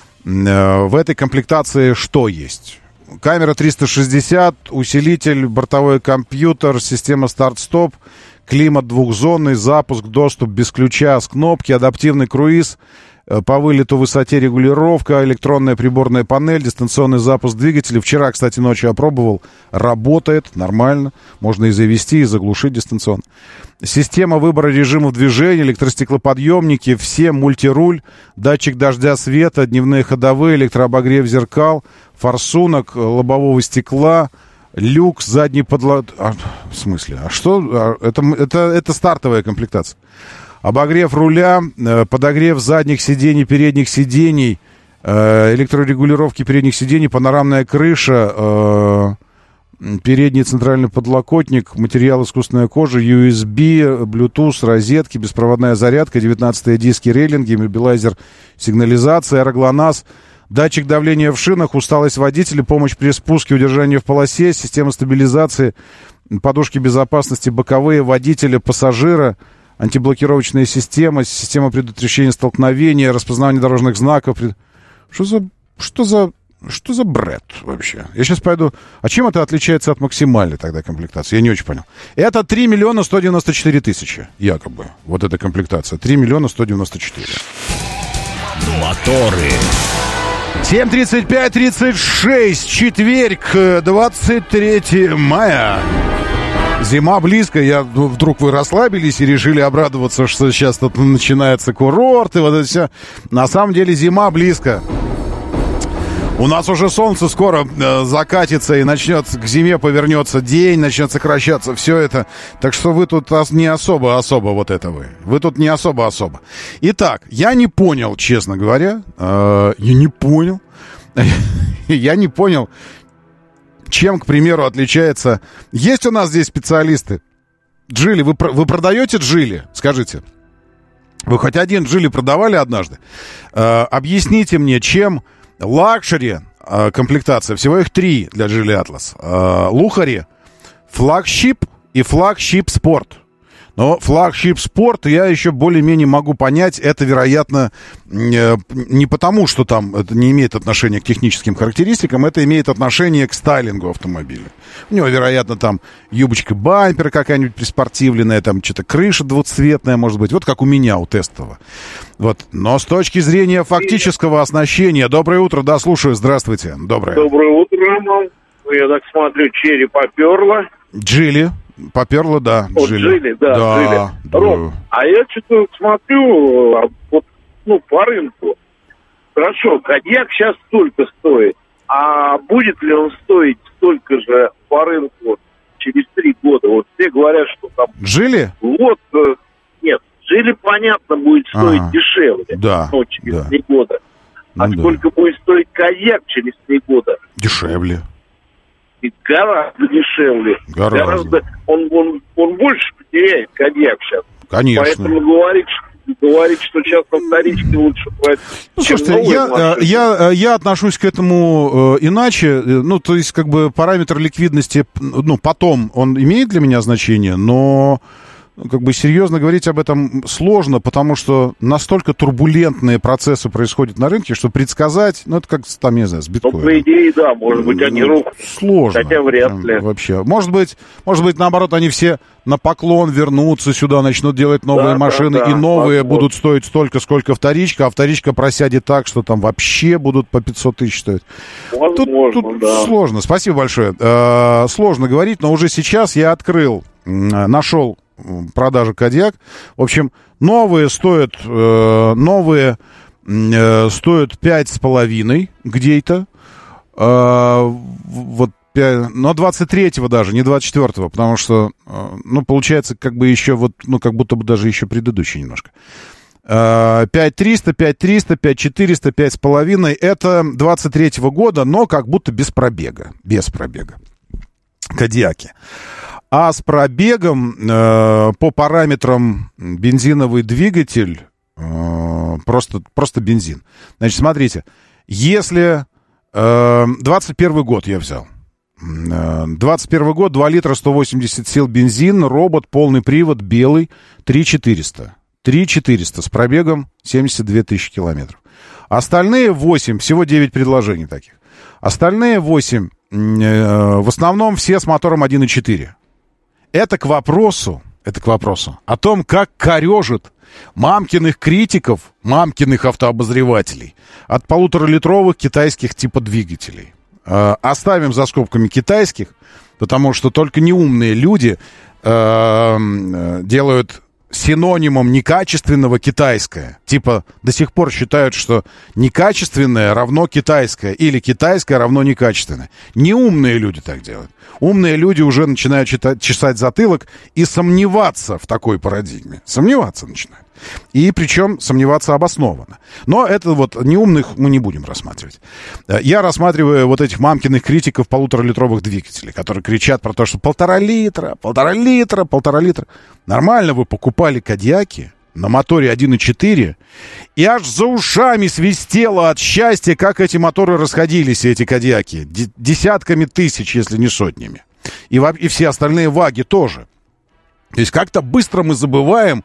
В этой комплектации что есть? Камера триста шестьдесят, усилитель, бортовой компьютер, система старт-стоп, климат двухзонный, запуск, доступ без ключа с кнопки, адаптивный круиз, по вылету, высоте регулировка, электронная приборная панель, дистанционный запуск двигателя. Вчера, кстати, ночью опробовал. Работает нормально. Можно и завести, и заглушить дистанционно. Система выбора режимов движения, электростеклоподъемники, все, мультируль, датчик дождя, света, дневные ходовые, электрообогрев зеркал, форсунок, лобового стекла, люк, задний подлад... А, в смысле? А что? А, это, это, это стартовая комплектация. Обогрев руля, подогрев задних сидений, передних сидений, электрорегулировки передних сидений, панорамная крыша, передний центральный подлокотник, материал искусственная кожа, ю эс би, Bluetooth, розетки, беспроводная зарядка, девятнадцатые диски, рейлинги, иммобилайзер, сигнализация, аэроглонасс, датчик давления в шинах, усталость водителя, помощь при спуске, удержание в полосе, система стабилизации, подушки безопасности боковые, водителя, пассажира, антиблокировочная система, система предотвращения столкновения, распознавание дорожных знаков. Что за... Что за... Что за бред вообще? Я сейчас пойду... А чем это отличается от максимальной тогда комплектации? Я не очень понял. Это три миллиона сто девяносто четыре тысячи, якобы. Вот эта комплектация. три миллиона сто девяносто четыре. Моторы. семь тридцать пять тридцать шесть. Четверг, двадцать третьего мая. Зима близко, я, ну, вдруг вы расслабились и решили обрадоваться, что сейчас тут начинается курорт и вот это все. На самом деле зима близко. У нас уже солнце скоро э, закатится и начнет, к зиме повернется день, начнет сокращаться все это. Так что вы тут не особо-особо вот это вы. Вы тут не особо-особо. Итак, я не понял, честно говоря. Э, я не понял. Я не понял, чем, к примеру, отличается... Есть у нас здесь специалисты. Geely, вы, вы продаете Geely? Скажите. Вы хоть один Geely продавали однажды? Э, объясните мне, чем лакшери э, комплектация, всего их три для Geely Atlas. Э, Лухари, флагшип и флагшип спорт. Но флагшип спорт я еще более-менее могу понять. Это, вероятно, не потому, что там это не имеет отношения к техническим характеристикам, это имеет отношение к стайлингу автомобиля. У него, вероятно, там юбочка бампера какая-нибудь приспортивленная, там что-то крыша двуцветная, может быть. Вот как у меня, у тестового. Вот. Но с точки зрения фактического оснащения... Доброе утро, да, слушаю, здравствуйте. Доброе. Доброе утро, Роман. Я так смотрю, Черри поперла. Джили. Поперла, да. Вот Джили, да, да, Джили. Да. Ром, а я что-то смотрю, вот, ну, по рынку. Хорошо, Кодиак сейчас столько стоит. А будет ли он стоить столько же по рынку через три года? Вот все говорят, что там... Джили? Вот, нет, Джили, понятно, будет стоить а, дешевле. Да, ну, через да. три года. А ну, сколько да. будет стоить Кодиак через три года? Дешевле. И гораздо дешевле. Гораздо. гораздо он, он, он больше потеряет, Кодиак сейчас. Конечно. Поэтому говорит, говорит, что сейчас на вторичке лучше брать. Ну, слушайте, я, я, я отношусь к этому э, иначе. Ну, то есть, как бы, параметр ликвидности, ну, потом он имеет для меня значение, но... Как бы серьезно говорить об этом сложно, потому что настолько турбулентные процессы происходят на рынке, что предсказать, ну, это как, там, не знаю, с биткоином. Ну, по идее, да, может быть, они рухнут. Сложно. Хотя вряд ли. Вообще. Может быть, может быть, наоборот, они все на поклон вернутся сюда, начнут делать новые да, машины, да, да, и новые возможно. будут стоить столько, сколько вторичка, а вторичка просядет так, что там вообще будут по пятьсот тысяч стоить. Возможно, тут тут да. сложно. Спасибо большое. Э-э- сложно говорить, но уже сейчас я открыл, нашел продажи Кодиак. В общем, новые стоят, э, новые э, стоят пять с половиной где-то. Э, вот, но двадцать третьего даже, не двадцать четвёртого, потому что, э, ну, получается, как бы еще вот, ну, как будто бы даже еще предыдущий немножко. Э, пять триста, пять триста, пять четыреста, пять с половиной. Это двадцать третьего года, но как будто без пробега. Без пробега. Кодиаки. А с пробегом э, по параметрам бензиновый двигатель, э, просто, просто бензин. Значит, смотрите, если э, двадцать первый год я взял, э, двадцать первый год, два литра, сто восемьдесят сил бензин, робот, полный привод, белый, три четыреста. три четыреста с пробегом семьдесят две тысячи километров. Остальные восемь, всего девять предложений таких. Остальные восемь, э, в основном все с мотором один и четыре. Это к вопросу, это к вопросу о том, как корежит мамкиных критиков, мамкиных автообозревателей от полуторалитровых китайских типа двигателей. Э, оставим за скобками китайских, потому что только неумные люди э, делают синонимом некачественного китайское. Типа до сих пор считают, что некачественное равно китайское или китайское равно некачественное. Неумные люди так делают. Умные люди уже начинают читать, чесать затылок и сомневаться в такой парадигме. Сомневаться начинают. И причем сомневаться обоснованно. Но это вот неумных мы не будем рассматривать. Я рассматриваю вот этих мамкиных критиков полуторалитровых двигателей, которые кричат про то, что полтора литра, полтора литра, полтора литра. Нормально вы покупали Кодиаки на моторе один и четыре, и аж за ушами свистело от счастья, как эти моторы расходились, эти Кодиаки. Десятками тысяч, если не сотнями. И, и все остальные ваги тоже. То есть как-то быстро мы забываем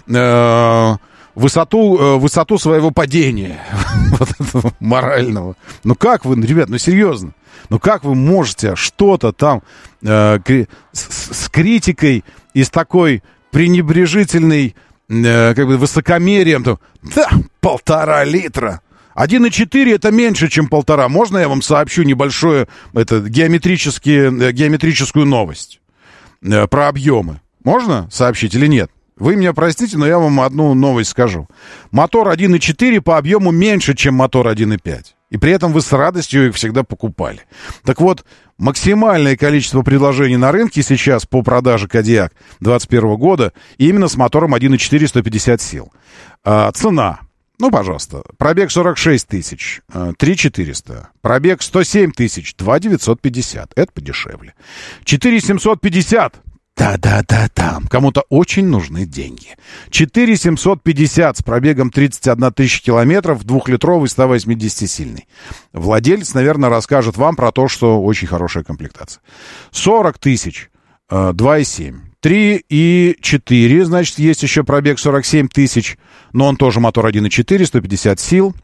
э, высоту, э, высоту своего падения вот этого морального. Ну как вы, ребят, ну серьезно, ну как вы можете что-то там э, кри- с, с критикой и с такой пренебрежительной, э, как бы высокомерием, там, да, полтора литра. один и четыре это меньше, чем полтора. Можно я вам сообщу небольшую это, геометрические, геометрическую новость э, про объемы? Можно сообщить или нет? Вы меня простите, но я вам одну новость скажу. Мотор один и четыре по объему меньше, чем мотор один и пять. И при этом вы с радостью их всегда покупали. Так вот, максимальное количество предложений на рынке сейчас по продаже Кодиак двадцать первого года именно с мотором один и четыре сто пятьдесят сил. А, цена. Ну, пожалуйста. Пробег сорок шесть тысяч, три четыреста. Пробег сто семь тысяч, два девятьсот пятьдесят. Это подешевле. четыре семьсот пятьдесят. Да-да-да-да, кому-то очень нужны деньги. четыре семьсот пятьдесят с пробегом тридцать одна тысяча километров, двухлитровый, сто восьмидесятисильный. Владелец, наверное, расскажет вам про то, что очень хорошая комплектация. сорок тысяч, два и семь. три и четыре, значит, есть еще пробег сорок семь тысяч, но он тоже мотор один и четыре, сто пятьдесят сил.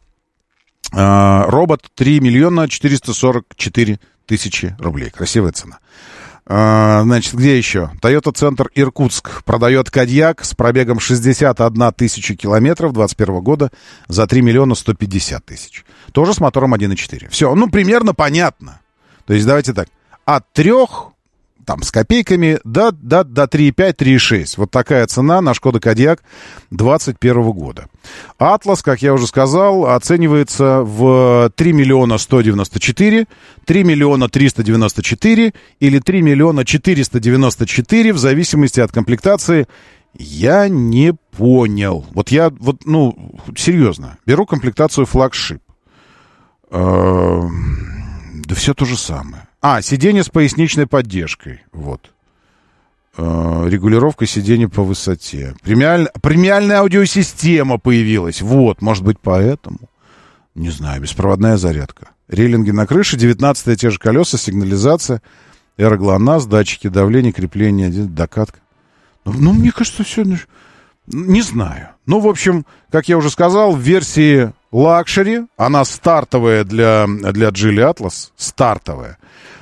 А, робот три миллиона четыреста сорок четыре тысячи рублей. Красивая цена. А, значит, где еще? Toyota Центр Иркутск продает Кодиак с пробегом шестьдесят одна тысяча километров двадцать первого года за три миллиона сто пятьдесят тысяч. Тоже с мотором один и четыре. Все, ну, примерно понятно. То есть, давайте так, от трех, там, с копейками, до, до, до три и пять, три и шесть. Вот такая цена на Шкода Кодиак двадцать первого года. Атлас, как я уже сказал, оценивается в три миллиона сто девяносто четыре, три миллиона триста девяносто четыре или три миллиона четыреста девяносто четыре, в зависимости от комплектации. Я не понял. Вот я, вот, ну, серьезно, беру комплектацию флагшип. Да все то же самое. А, сиденье с поясничной поддержкой. Вот. Э, регулировка сиденья по высоте. Премиаль... Премиальная аудиосистема появилась. Вот, может быть, поэтому. Не знаю, беспроводная зарядка. Рейлинги на крыше, девятнадцатые те же колеса, сигнализация, аэроглонасс, датчики давления, крепление, докатка. Ну, ну, мне кажется, все... Не знаю. Ну, в общем, как я уже сказал, в версии лакшери, она стартовая для, для Geely Atlas, стартовая.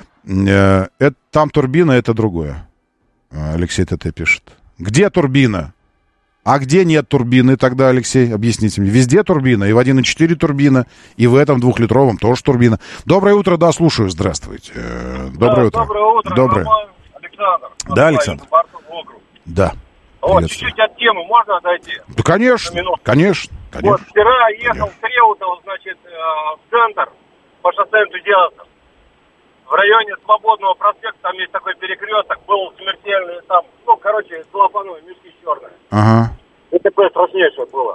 Это, там турбина, это другое. Алексей ТТ пишет. Где турбина? А где нет турбины тогда, Алексей? Объясните мне. Везде турбина, и в один и четыре турбина, и в этом двухлитровом тоже турбина. Доброе утро, да, слушаю. Здравствуйте. Доброе да, утро. Доброе утро. Доброе. Александр. Да, Александр. Да. Да. Вот, чуть-чуть от темы можно отойти? Да, конечно, конечно, конечно. Вот, вчера ехал в Треутово, значит, в центр по шоссе энтузиастов. В районе Свободного проспекта, там есть такой перекресток, был смертельный, там, ну, короче, целлофановые мешки черные. Ага. Это такое страшнейшее было.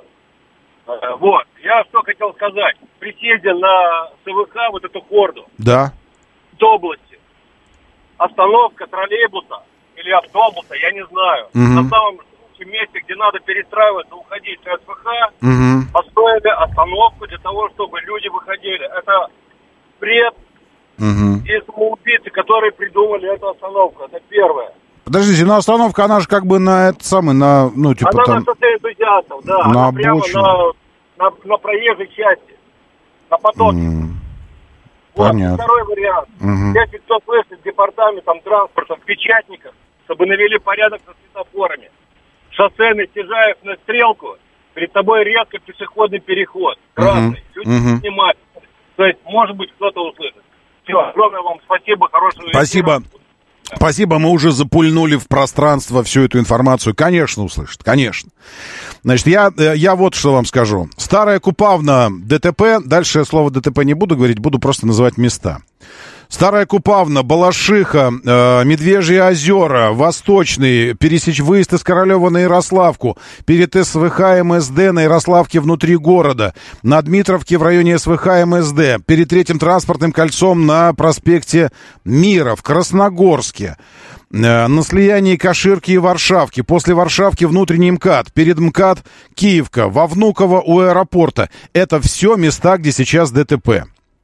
Вот, я что хотел сказать. При съезде на СВХ, вот эту хорду, да, в области, остановка троллейбуса или автобуса, я не знаю. Угу. На самом месте, где надо перестраиваться, уходить с СВХ, угу. построили остановку для того, чтобы люди выходили. Это бред угу. и самоубийцы, которые придумали эту остановку. Это первое. Подождите, но остановка, она же как бы на это самое, на, ну, типа она там... на шоссе энтузиастов, да. На она прямо на, на, на проезжей части, на потоке. Mm. Вот, Понятно. второй вариант. Угу. Если кто слышит департаментом транспорта, в печатниках, чтобы навели порядок со светофорами. Шоссейный съезжаешь на стрелку, перед тобой резко пешеходный переход. Красный. Угу. Люди угу. снимают. То есть, может быть, кто-то услышит. Все, огромное вам спасибо, хорошего вечера. Спасибо. Спасибо, мы уже запульнули в пространство всю эту информацию. Конечно, услышат, конечно. Значит, я, я вот что вам скажу. Старая Купавна, ДТП. Дальше я слово ДТП не буду говорить, буду просто называть места. Старая Купавна, Балашиха, э, Медвежьи озера, Восточный, пересечь выезд из Королева на Ярославку, перед СВХ МСД на Ярославке внутри города, на Дмитровке в районе СВХ МСД, перед Третьим транспортным кольцом на проспекте Мира, в Красногорске, э, на слиянии Каширки и Варшавки, после Варшавки внутренний МКАД, перед МКАД Киевка, во Внуково у аэропорта. Это все места, где сейчас ДТП.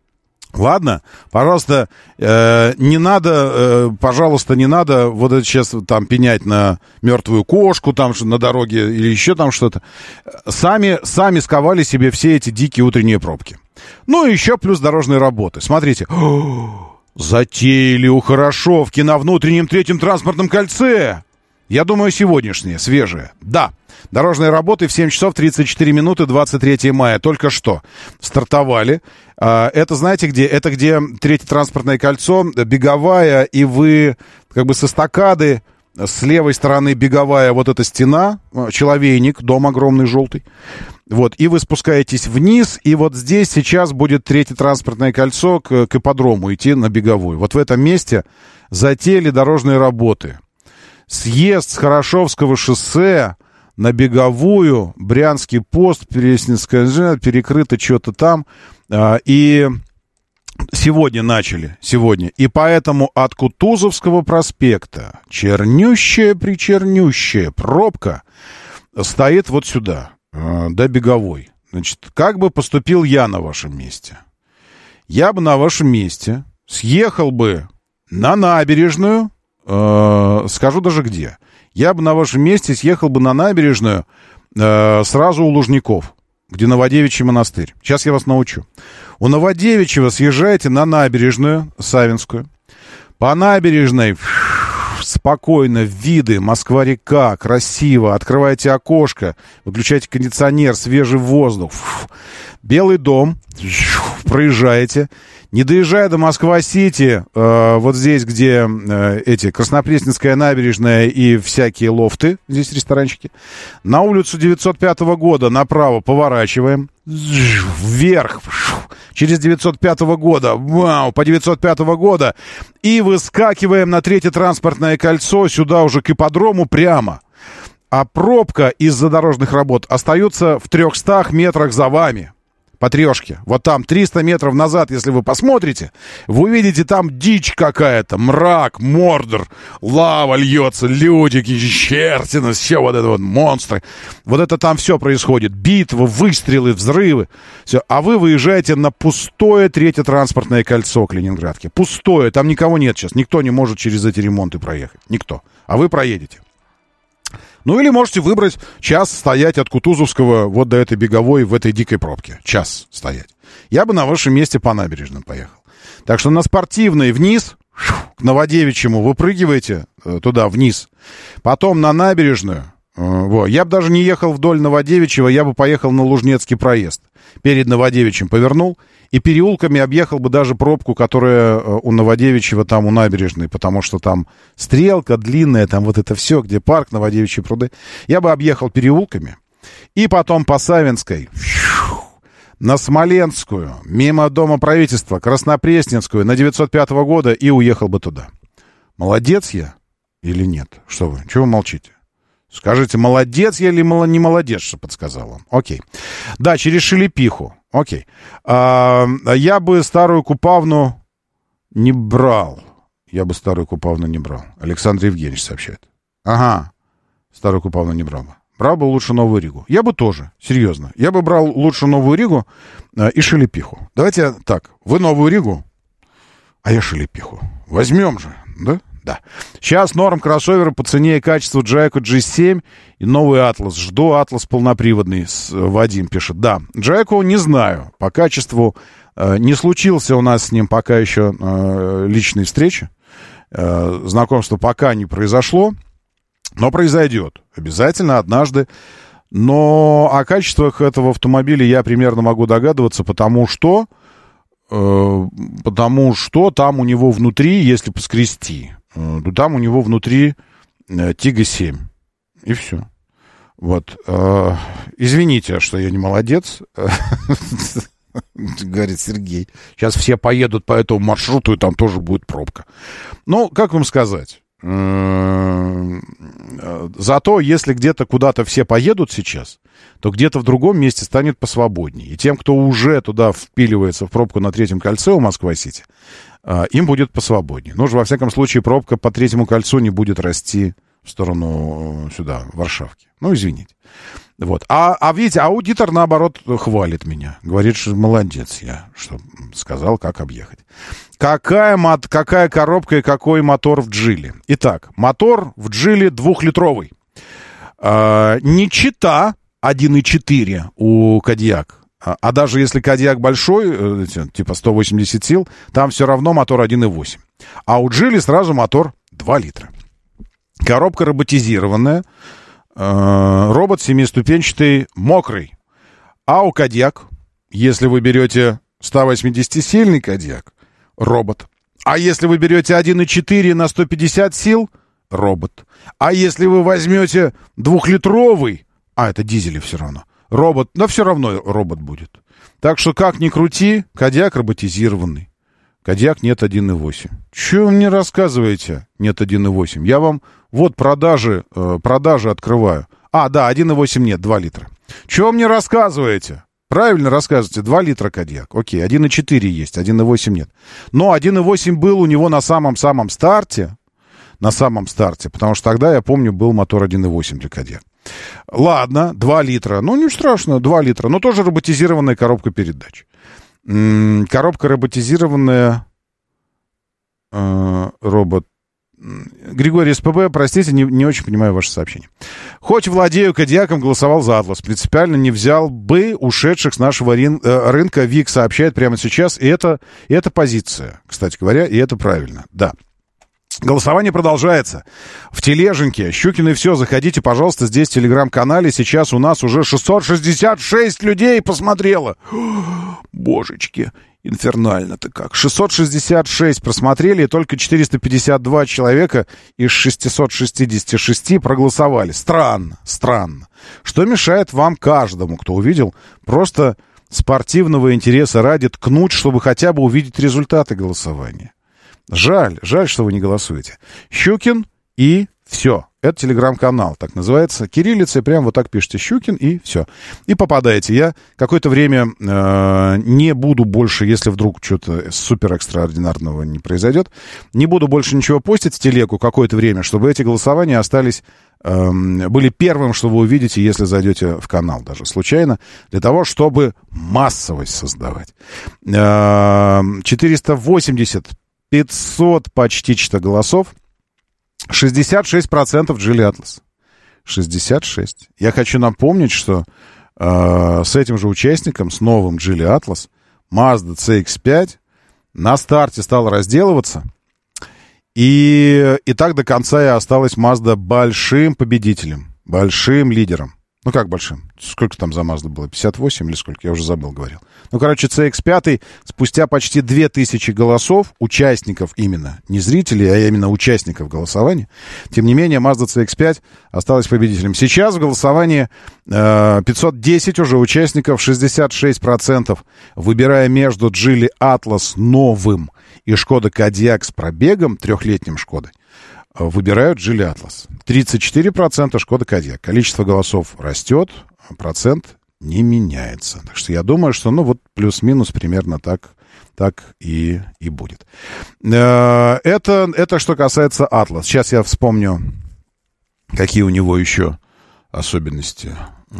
Ладно, пожалуйста, э, не надо, э, пожалуйста, не надо вот это сейчас там пенять на мертвую кошку там на дороге или еще там что-то. Сами, сами сковали себе все эти дикие утренние пробки. Ну и еще плюс дорожные работы. Смотрите, затеяли у Хорошовки на внутреннем Третьем транспортном кольце. Я думаю, сегодняшние, свежие. Да, дорожные работы в семь часов тридцать четыре минуты двадцать третьего мая. Только что стартовали. Это знаете где? Это где Третье транспортное кольцо, Беговая, и вы как бы со эстакады, с левой стороны Беговая, вот эта стена, человейник, дом огромный желтый. Вот, и вы спускаетесь вниз, и вот здесь сейчас будет Третье транспортное кольцо к, к ипподрому идти на Беговую. Вот в этом месте затеяли дорожные работы. Съезд с Хорошовского шоссе на Беговую, Брянский пост, Пресненская, перекрыто что-то там. И сегодня начали, сегодня. И поэтому от Кутузовского проспекта чернющая-причернющая пробка стоит вот сюда, до Беговой. Значит, как бы поступил я на вашем месте? Я бы на вашем месте съехал бы на набережную, э, скажу даже где. Я бы на вашем месте съехал бы на набережную э, сразу у Лужников, где Новодевичий монастырь. Сейчас я вас научу. У Новодевичьего съезжаете на набережную Савинскую. По набережной спокойно, виды, Москва-река, красиво. Открываете окошко, выключаете кондиционер, свежий воздух. Белый дом, проезжаете. Не доезжая до Москва-Сити, э, вот здесь, где э, эти Краснопресненская набережная и всякие лофты, здесь ресторанчики, на улицу девятьсот пятого года направо поворачиваем, вверх, через девятьсот пятого года, вау, по девятьсот пятого года, и выскакиваем на третье транспортное кольцо, сюда уже к ипподрому прямо. А пробка из-за дорожных работ остается в трехстах метрах за вами. По трешке. Вот там триста метров назад, если вы посмотрите, вы увидите там дичь какая-то, мрак, мордор, лава льется, люди, черти, все вот это вот, монстры. Вот это там все происходит. Битва, выстрелы, взрывы. Все. А вы выезжаете на пустое третье транспортное кольцо к Ленинградке. Пустое, там никого нет сейчас. Никто не может через эти ремонты проехать. Никто. А вы проедете. Ну, или можете выбрать час стоять от Кутузовского вот до этой Беговой в этой дикой пробке. Час стоять. Я бы на вашем месте по набережным поехал. Так что на Спортивной вниз, к Новодевичьему выпрыгиваете туда вниз. Потом на набережную. Вот. Я бы даже не ехал вдоль Новодевичьего, я бы поехал на Лужнецкий проезд. Перед Новодевичьим повернул и переулками объехал бы даже пробку, которая у Новодевичьего там у набережной, потому что там стрелка длинная, там вот это все, где парк, Новодевичьи пруды. Я бы объехал переулками и потом по Савинской на Смоленскую, мимо Дома правительства, Краснопресненскую, на девятьсот пятого года и уехал бы туда. Молодец я или нет? Что вы? Чего вы молчите? Скажите, молодец я или не молодец, что подсказал вам? Окей. Да, через Шелепиху. Окей. А, я бы Старую Купавну не брал. Я бы Старую Купавну не брал. Александр Евгеньевич сообщает. Ага. Старую Купавну не брал бы. Брал бы лучше Новую Ригу. Я бы тоже, серьезно. Я бы брал лучше Новую Ригу а, и Шелепиху. Давайте так. Вы Новую Ригу, а я Шелепиху. Возьмем же, да? Да. Сейчас норм кроссовера по цене и качеству Джайко джи семь и новый Атлас. Жду Атлас полноприводный, Вадим пишет. Да, Джайко не знаю. По качеству э, не случился у нас с ним пока еще э, личной встречи. Э, знакомство пока не произошло, но произойдет. Обязательно однажды. Но о качествах этого автомобиля я примерно могу догадываться, потому что, э, потому что там у него внутри, если поскрести, то там у него внутри Тига семь. И все. Вот. Извините, что я не молодец, говорит Сергей. Сейчас все поедут по этому маршруту, и там тоже будет пробка. Ну, как вам сказать? Зато, если где-то куда-то все поедут сейчас, то где-то в другом месте станет посвободнее. И тем, кто уже туда впиливается в пробку на третьем кольце у Москва-Сити, им будет посвободнее. Ну, во всяком случае, пробка по третьему кольцу не будет расти в сторону сюда, Варшавки. Ну, извините. Вот. А, а видите, аудитор, наоборот, хвалит меня. Говорит, что молодец я, что сказал, как объехать. Какая, мот, какая коробка и какой мотор в Джилле? Итак, мотор в Джилле двухлитровый. А, не чита один и четыре у Кадиак. А даже если Кадиак большой, типа сто восемьдесят сил, там все равно мотор один и восемь. А у Джили сразу мотор два литра. Коробка роботизированная. Робот семиступенчатый, мокрый. А у Кадиак, если вы берете сто восьмидесятисильный Кадиак, робот. А если вы берете один и четыре на сто пятьдесят сил, робот. А если вы возьмете двухлитровый, а это дизели все равно, робот, но все равно робот будет. Так что, как ни крути, Кадиак роботизированный. Кадиак нет один и восемь. Чего вы мне рассказываете? Нет один и восемь. Я вам вот продажи, э, продажи открываю. А, да, один и восемь нет, два литра. Чего вы мне рассказываете? Правильно рассказываете, два литра Кадиак. Окей, один и четыре есть, один и восемь нет. Но один и восемь был у него на самом-самом старте. На самом старте, потому что тогда, я помню, был мотор один и восемь для Кадиак. Ладно, два литра. Ну, не страшно, два литра. Но тоже роботизированная коробка передач. М-м, коробка роботизированная. Э, робот. Григорий СПБ, простите, не, не очень понимаю ваше сообщение. Хоть владею Кодиаком, голосовал за Атлас. Принципиально не взял бы ушедших с нашего рин, э, рынка. Вик сообщает прямо сейчас. И это, и это позиция, кстати говоря, и это правильно. Да. Голосование продолжается. В тележеньке. Щукин и все. Заходите, пожалуйста, здесь в телеграм-канале. Сейчас у нас уже шестьсот шестьдесят шесть людей посмотрело. Божечки. Инфернально-то как. шестьсот шестьдесят шесть просмотрели, и только четыреста пятьдесят два человека из шестьсот шестьдесят шесть проголосовали. Странно, странно. Что мешает вам, каждому, кто увидел, просто спортивного интереса ради ткнуть, чтобы хотя бы увидеть результаты голосования? Жаль, жаль, что вы не голосуете. Щукин и все. Это телеграм-канал, так называется. Кириллицей прям вот так пишите. Щукин и все. И попадаете. Я какое-то время э, не буду больше, если вдруг что-то супер экстраординарного не произойдет, не буду больше ничего постить в телегу какое-то время, чтобы эти голосования остались, э, были первым, что вы увидите, если зайдете в канал даже случайно, для того, чтобы массовость создавать. Э, четыреста восемьдесят, пятьсот почти что голосов. шестьдесят шесть процентов Geely Atlas. шестьдесят шесть. Я хочу напомнить, что э, с этим же участником, с новым Geely Atlas, Mazda си икс пять на старте стала разделываться. И, и так до конца и осталась Mazda большим победителем, большим лидером. Ну, как большим? Сколько там за Mazda было? пятьдесят восемь или сколько? Я уже забыл, говорил. Ну, короче, си икс пять спустя почти две тысячи голосов, участников именно, не зрителей, а именно участников голосования, тем не менее, Mazda си икс пять осталась победителем. Сейчас в голосовании э, пятьсот десять уже участников, шестьдесят шесть процентов, выбирая между Geely Atlas новым и Шкода Кодиак с пробегом, трехлетним Шкодой, выбирают Geely Atlas. тридцать четыре процента Шкода Кодиак. Количество голосов растет, а процент не меняется. Так что я думаю, что, ну, вот плюс-минус примерно так, так и, и будет. Это, это что касается Atlas. Сейчас я вспомню, какие у него еще особенности.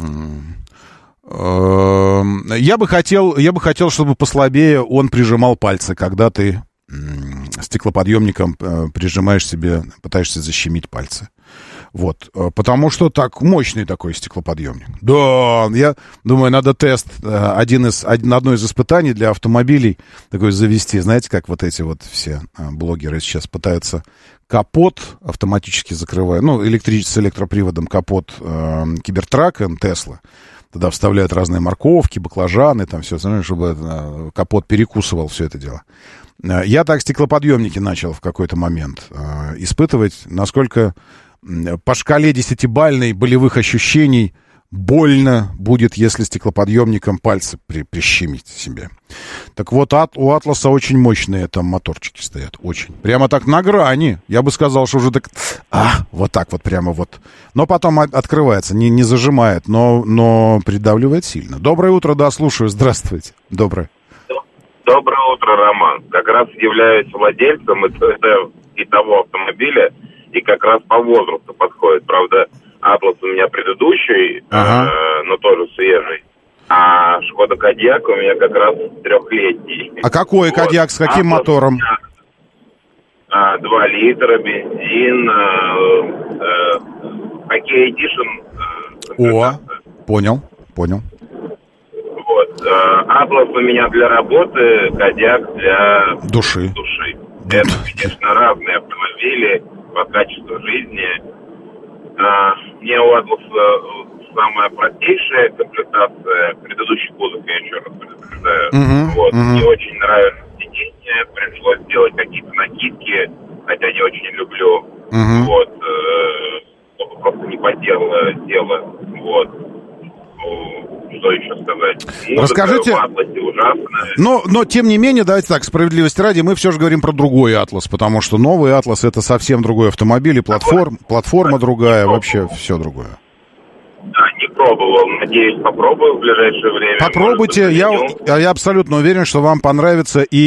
Я бы хотел, я бы хотел, чтобы послабее он прижимал пальцы, когда ты стеклоподъемником э, прижимаешь себе, пытаешься защемить пальцы. Вот. Потому что так, мощный такой стеклоподъемник. Да, я думаю, надо тест, э, один из, один, одно из испытаний для автомобилей такой завести. Знаете, как вот эти вот все э, блогеры сейчас пытаются капот автоматически закрывая, ну, электрич, с электроприводом капот э, Кибертрака Тесла. Тогда вставляют разные морковки, баклажаны, там все, чтобы э, капот перекусывал все это дело. Я так стеклоподъемники начал в какой-то момент э, испытывать, насколько по шкале десятибалльной болевых ощущений больно будет, если стеклоподъемником пальцы при, прищемить себе. Так вот, от, у Атласа очень мощные там моторчики стоят, очень. Прямо так на грани. Я бы сказал, что уже так, а, вот так вот прямо вот. Но потом от, открывается, не, не зажимает, но, но придавливает сильно. Доброе утро, да, слушаю, здравствуйте. Доброе. Доброе утро, Роман. Как раз являюсь владельцем и того автомобиля, и как раз по возрасту подходит. Правда, Атлас у меня предыдущий, ага. э, но тоже свежий. А Шкода Кодиак у меня как раз трехлетний. А какой вот. Кодиак, с каким Атлас мотором? А, два литра, бензин, Хоккей Эдишн. О, понял, понял. Вот. Атлас у меня для работы, Кодиак для души. души. Это, конечно, разные автомобили по качеству жизни. Мне у Атласа самая простейшая комплектация, предыдущий кузов, я еще раз предупреждаю. Uh-huh, вот. uh-huh. Мне очень нравится сиденье, пришлось сделать какие-то накидки, хотя не очень люблю. Uh-huh. Вот. Э, просто не по делу дело. Вот. Что еще сказать? Музыка Расскажите, в Атласе ужасная. Но, но, тем не менее, давайте так, справедливости ради, мы все же говорим про другой Атлас, потому что новый Атлас — это совсем другой автомобиль, и платформ, платформа другая, вообще все другое. Да, не пробовал. Надеюсь, попробую в ближайшее время. Попробуйте. Я, я абсолютно уверен, что вам понравится и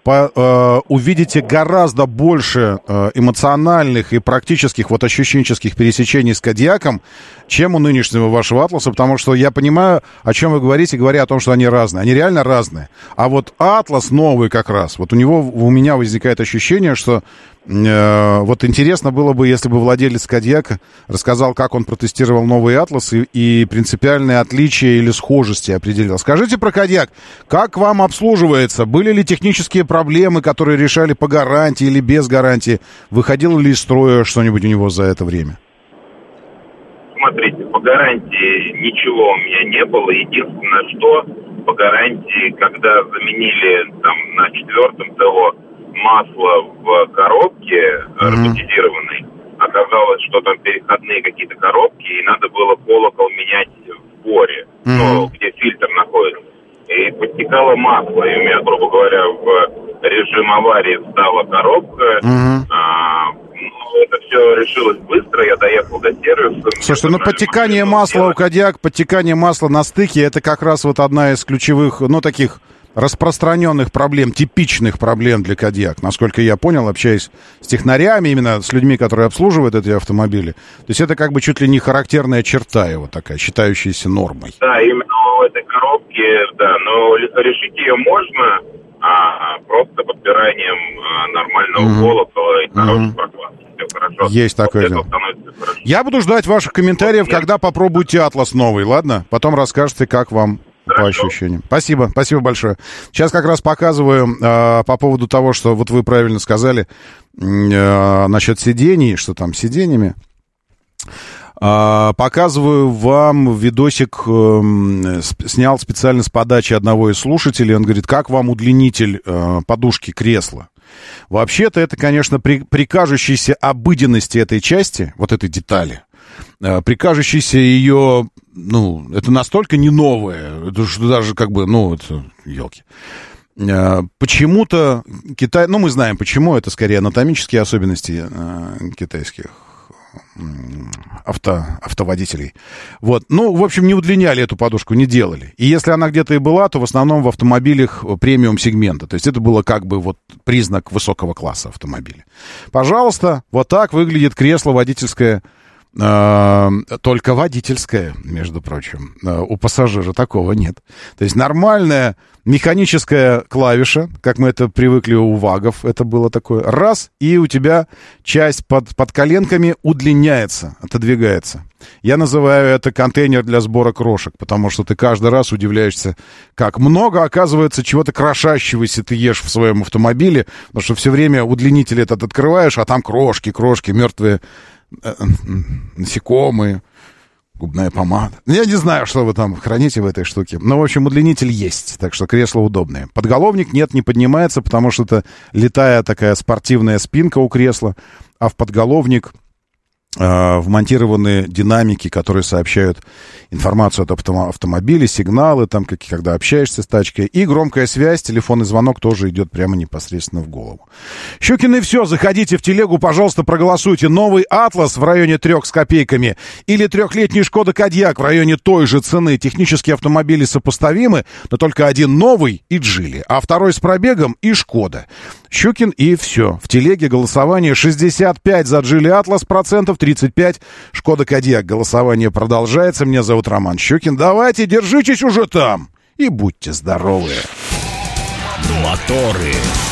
по, э, увидите гораздо больше э, эмоциональных и практических, вот ощущенческих пересечений с Кодиаком, чем у нынешнего вашего Атласа, потому что я понимаю, о чем вы говорите, говоря о том, что они разные. Они реально разные. А вот Атлас новый как раз, вот у него, у меня возникает ощущение, что э, вот интересно было бы, если бы владелец Кодиака рассказал, как он протестировал новый Атлас и, и принципиальные отличия или схожести определил. Скажите про Кодиак, как вам обслуживается? Были ли технические проблемы, которые решали по гарантии или без гарантии? Выходило ли из строя что-нибудь у него за это время? Смотрите, по гарантии ничего у меня не было. Единственное, что по гарантии, когда заменили там на четвертом ТО масло в коробке mm-hmm. роботизированной, оказалось, что там переходные какие-то коробки, и надо было колокол менять в боре, mm-hmm. ну, где фильтр находится. И подтекало масло, и у меня, грубо говоря, в режим аварии встала коробка. Mm-hmm. А, ну, это все решилось быстро, я доехал до сервиса. Слушай, ну подтекание масла у Кодиак, подтекание масла на стыке, это как раз вот одна из ключевых, ну, таких распространенных проблем, типичных проблем для Кодиак, насколько я понял, общаясь с технарями, именно с людьми, которые обслуживают эти автомобили. То есть это как бы чуть ли не характерная черта его такая, считающаяся нормой. Да, именно в этой коробке, да, но решить ее можно а, просто подбиранием а, нормального mm-hmm. колокола и хорошей mm-hmm. прокладки. Все хорошо. Есть такое дело. Я буду ждать ваших комментариев, вот, когда попробуете Атлас новый, ладно? Потом расскажете, как вам... По ощущениям. Спасибо, спасибо большое. Сейчас как раз показываю э, по поводу того, что вот вы правильно сказали э, насчет сидений, что там с сиденьями. Э, показываю вам видосик, э, снял специально с подачи одного из слушателей. Он говорит, как вам удлинитель э, подушки кресла? Вообще-то это, конечно, при, при кажущейся обыденности этой части, вот этой детали, при кажущейся ее, ну, это настолько не новое, это что даже как бы, ну, это, елки. Почему-то Китай, ну, мы знаем почему, это скорее анатомические особенности китайских авто, автоводителей. Вот, ну, в общем, не удлиняли эту подушку, не делали. И если она где-то и была, то в основном в автомобилях премиум-сегмента. То есть это было как бы вот признак высокого класса автомобиля. Пожалуйста, вот так выглядит кресло водительское. Только водительская, между прочим. У пассажира такого нет. То есть нормальная механическая клавиша, как мы это привыкли у вагов, это было такое. Раз, и у тебя часть под, под коленками удлиняется, отодвигается. Я называю это контейнер для сбора крошек, потому что ты каждый раз удивляешься, как много, оказывается, чего-то крошащегося ты ешь в своем автомобиле, потому что все время удлинитель этот открываешь, а там крошки, крошки, мертвые насекомые, губная помада. Я не знаю, что вы там храните в этой штуке. Но, в общем, удлинитель есть, так что кресло удобное. Подголовник нет, не поднимается, потому что это литая такая спортивная спинка у кресла, а в подголовник э, вмонтированы динамики, которые сообщают информацию от автом- автомобиля, сигналы, там, как, когда общаешься с тачкой. И громкая связь, телефонный звонок тоже идет прямо непосредственно в голову. Щукины, все, заходите в телегу, пожалуйста, проголосуйте. Новый Атлас в районе трех с копейками или трехлетний Шкода Кодиак в районе той же цены. Технические автомобили сопоставимы, но только один новый и Джили, а второй с пробегом и Шкода. Щукин, и все. В телеге голосование шестьдесят пять за Джили Атлас процентов, тридцать пять Шкода Кодиак. Голосование продолжается. Меня зовут Роман Щукин. Давайте, держитесь уже там и будьте здоровы. Моторы.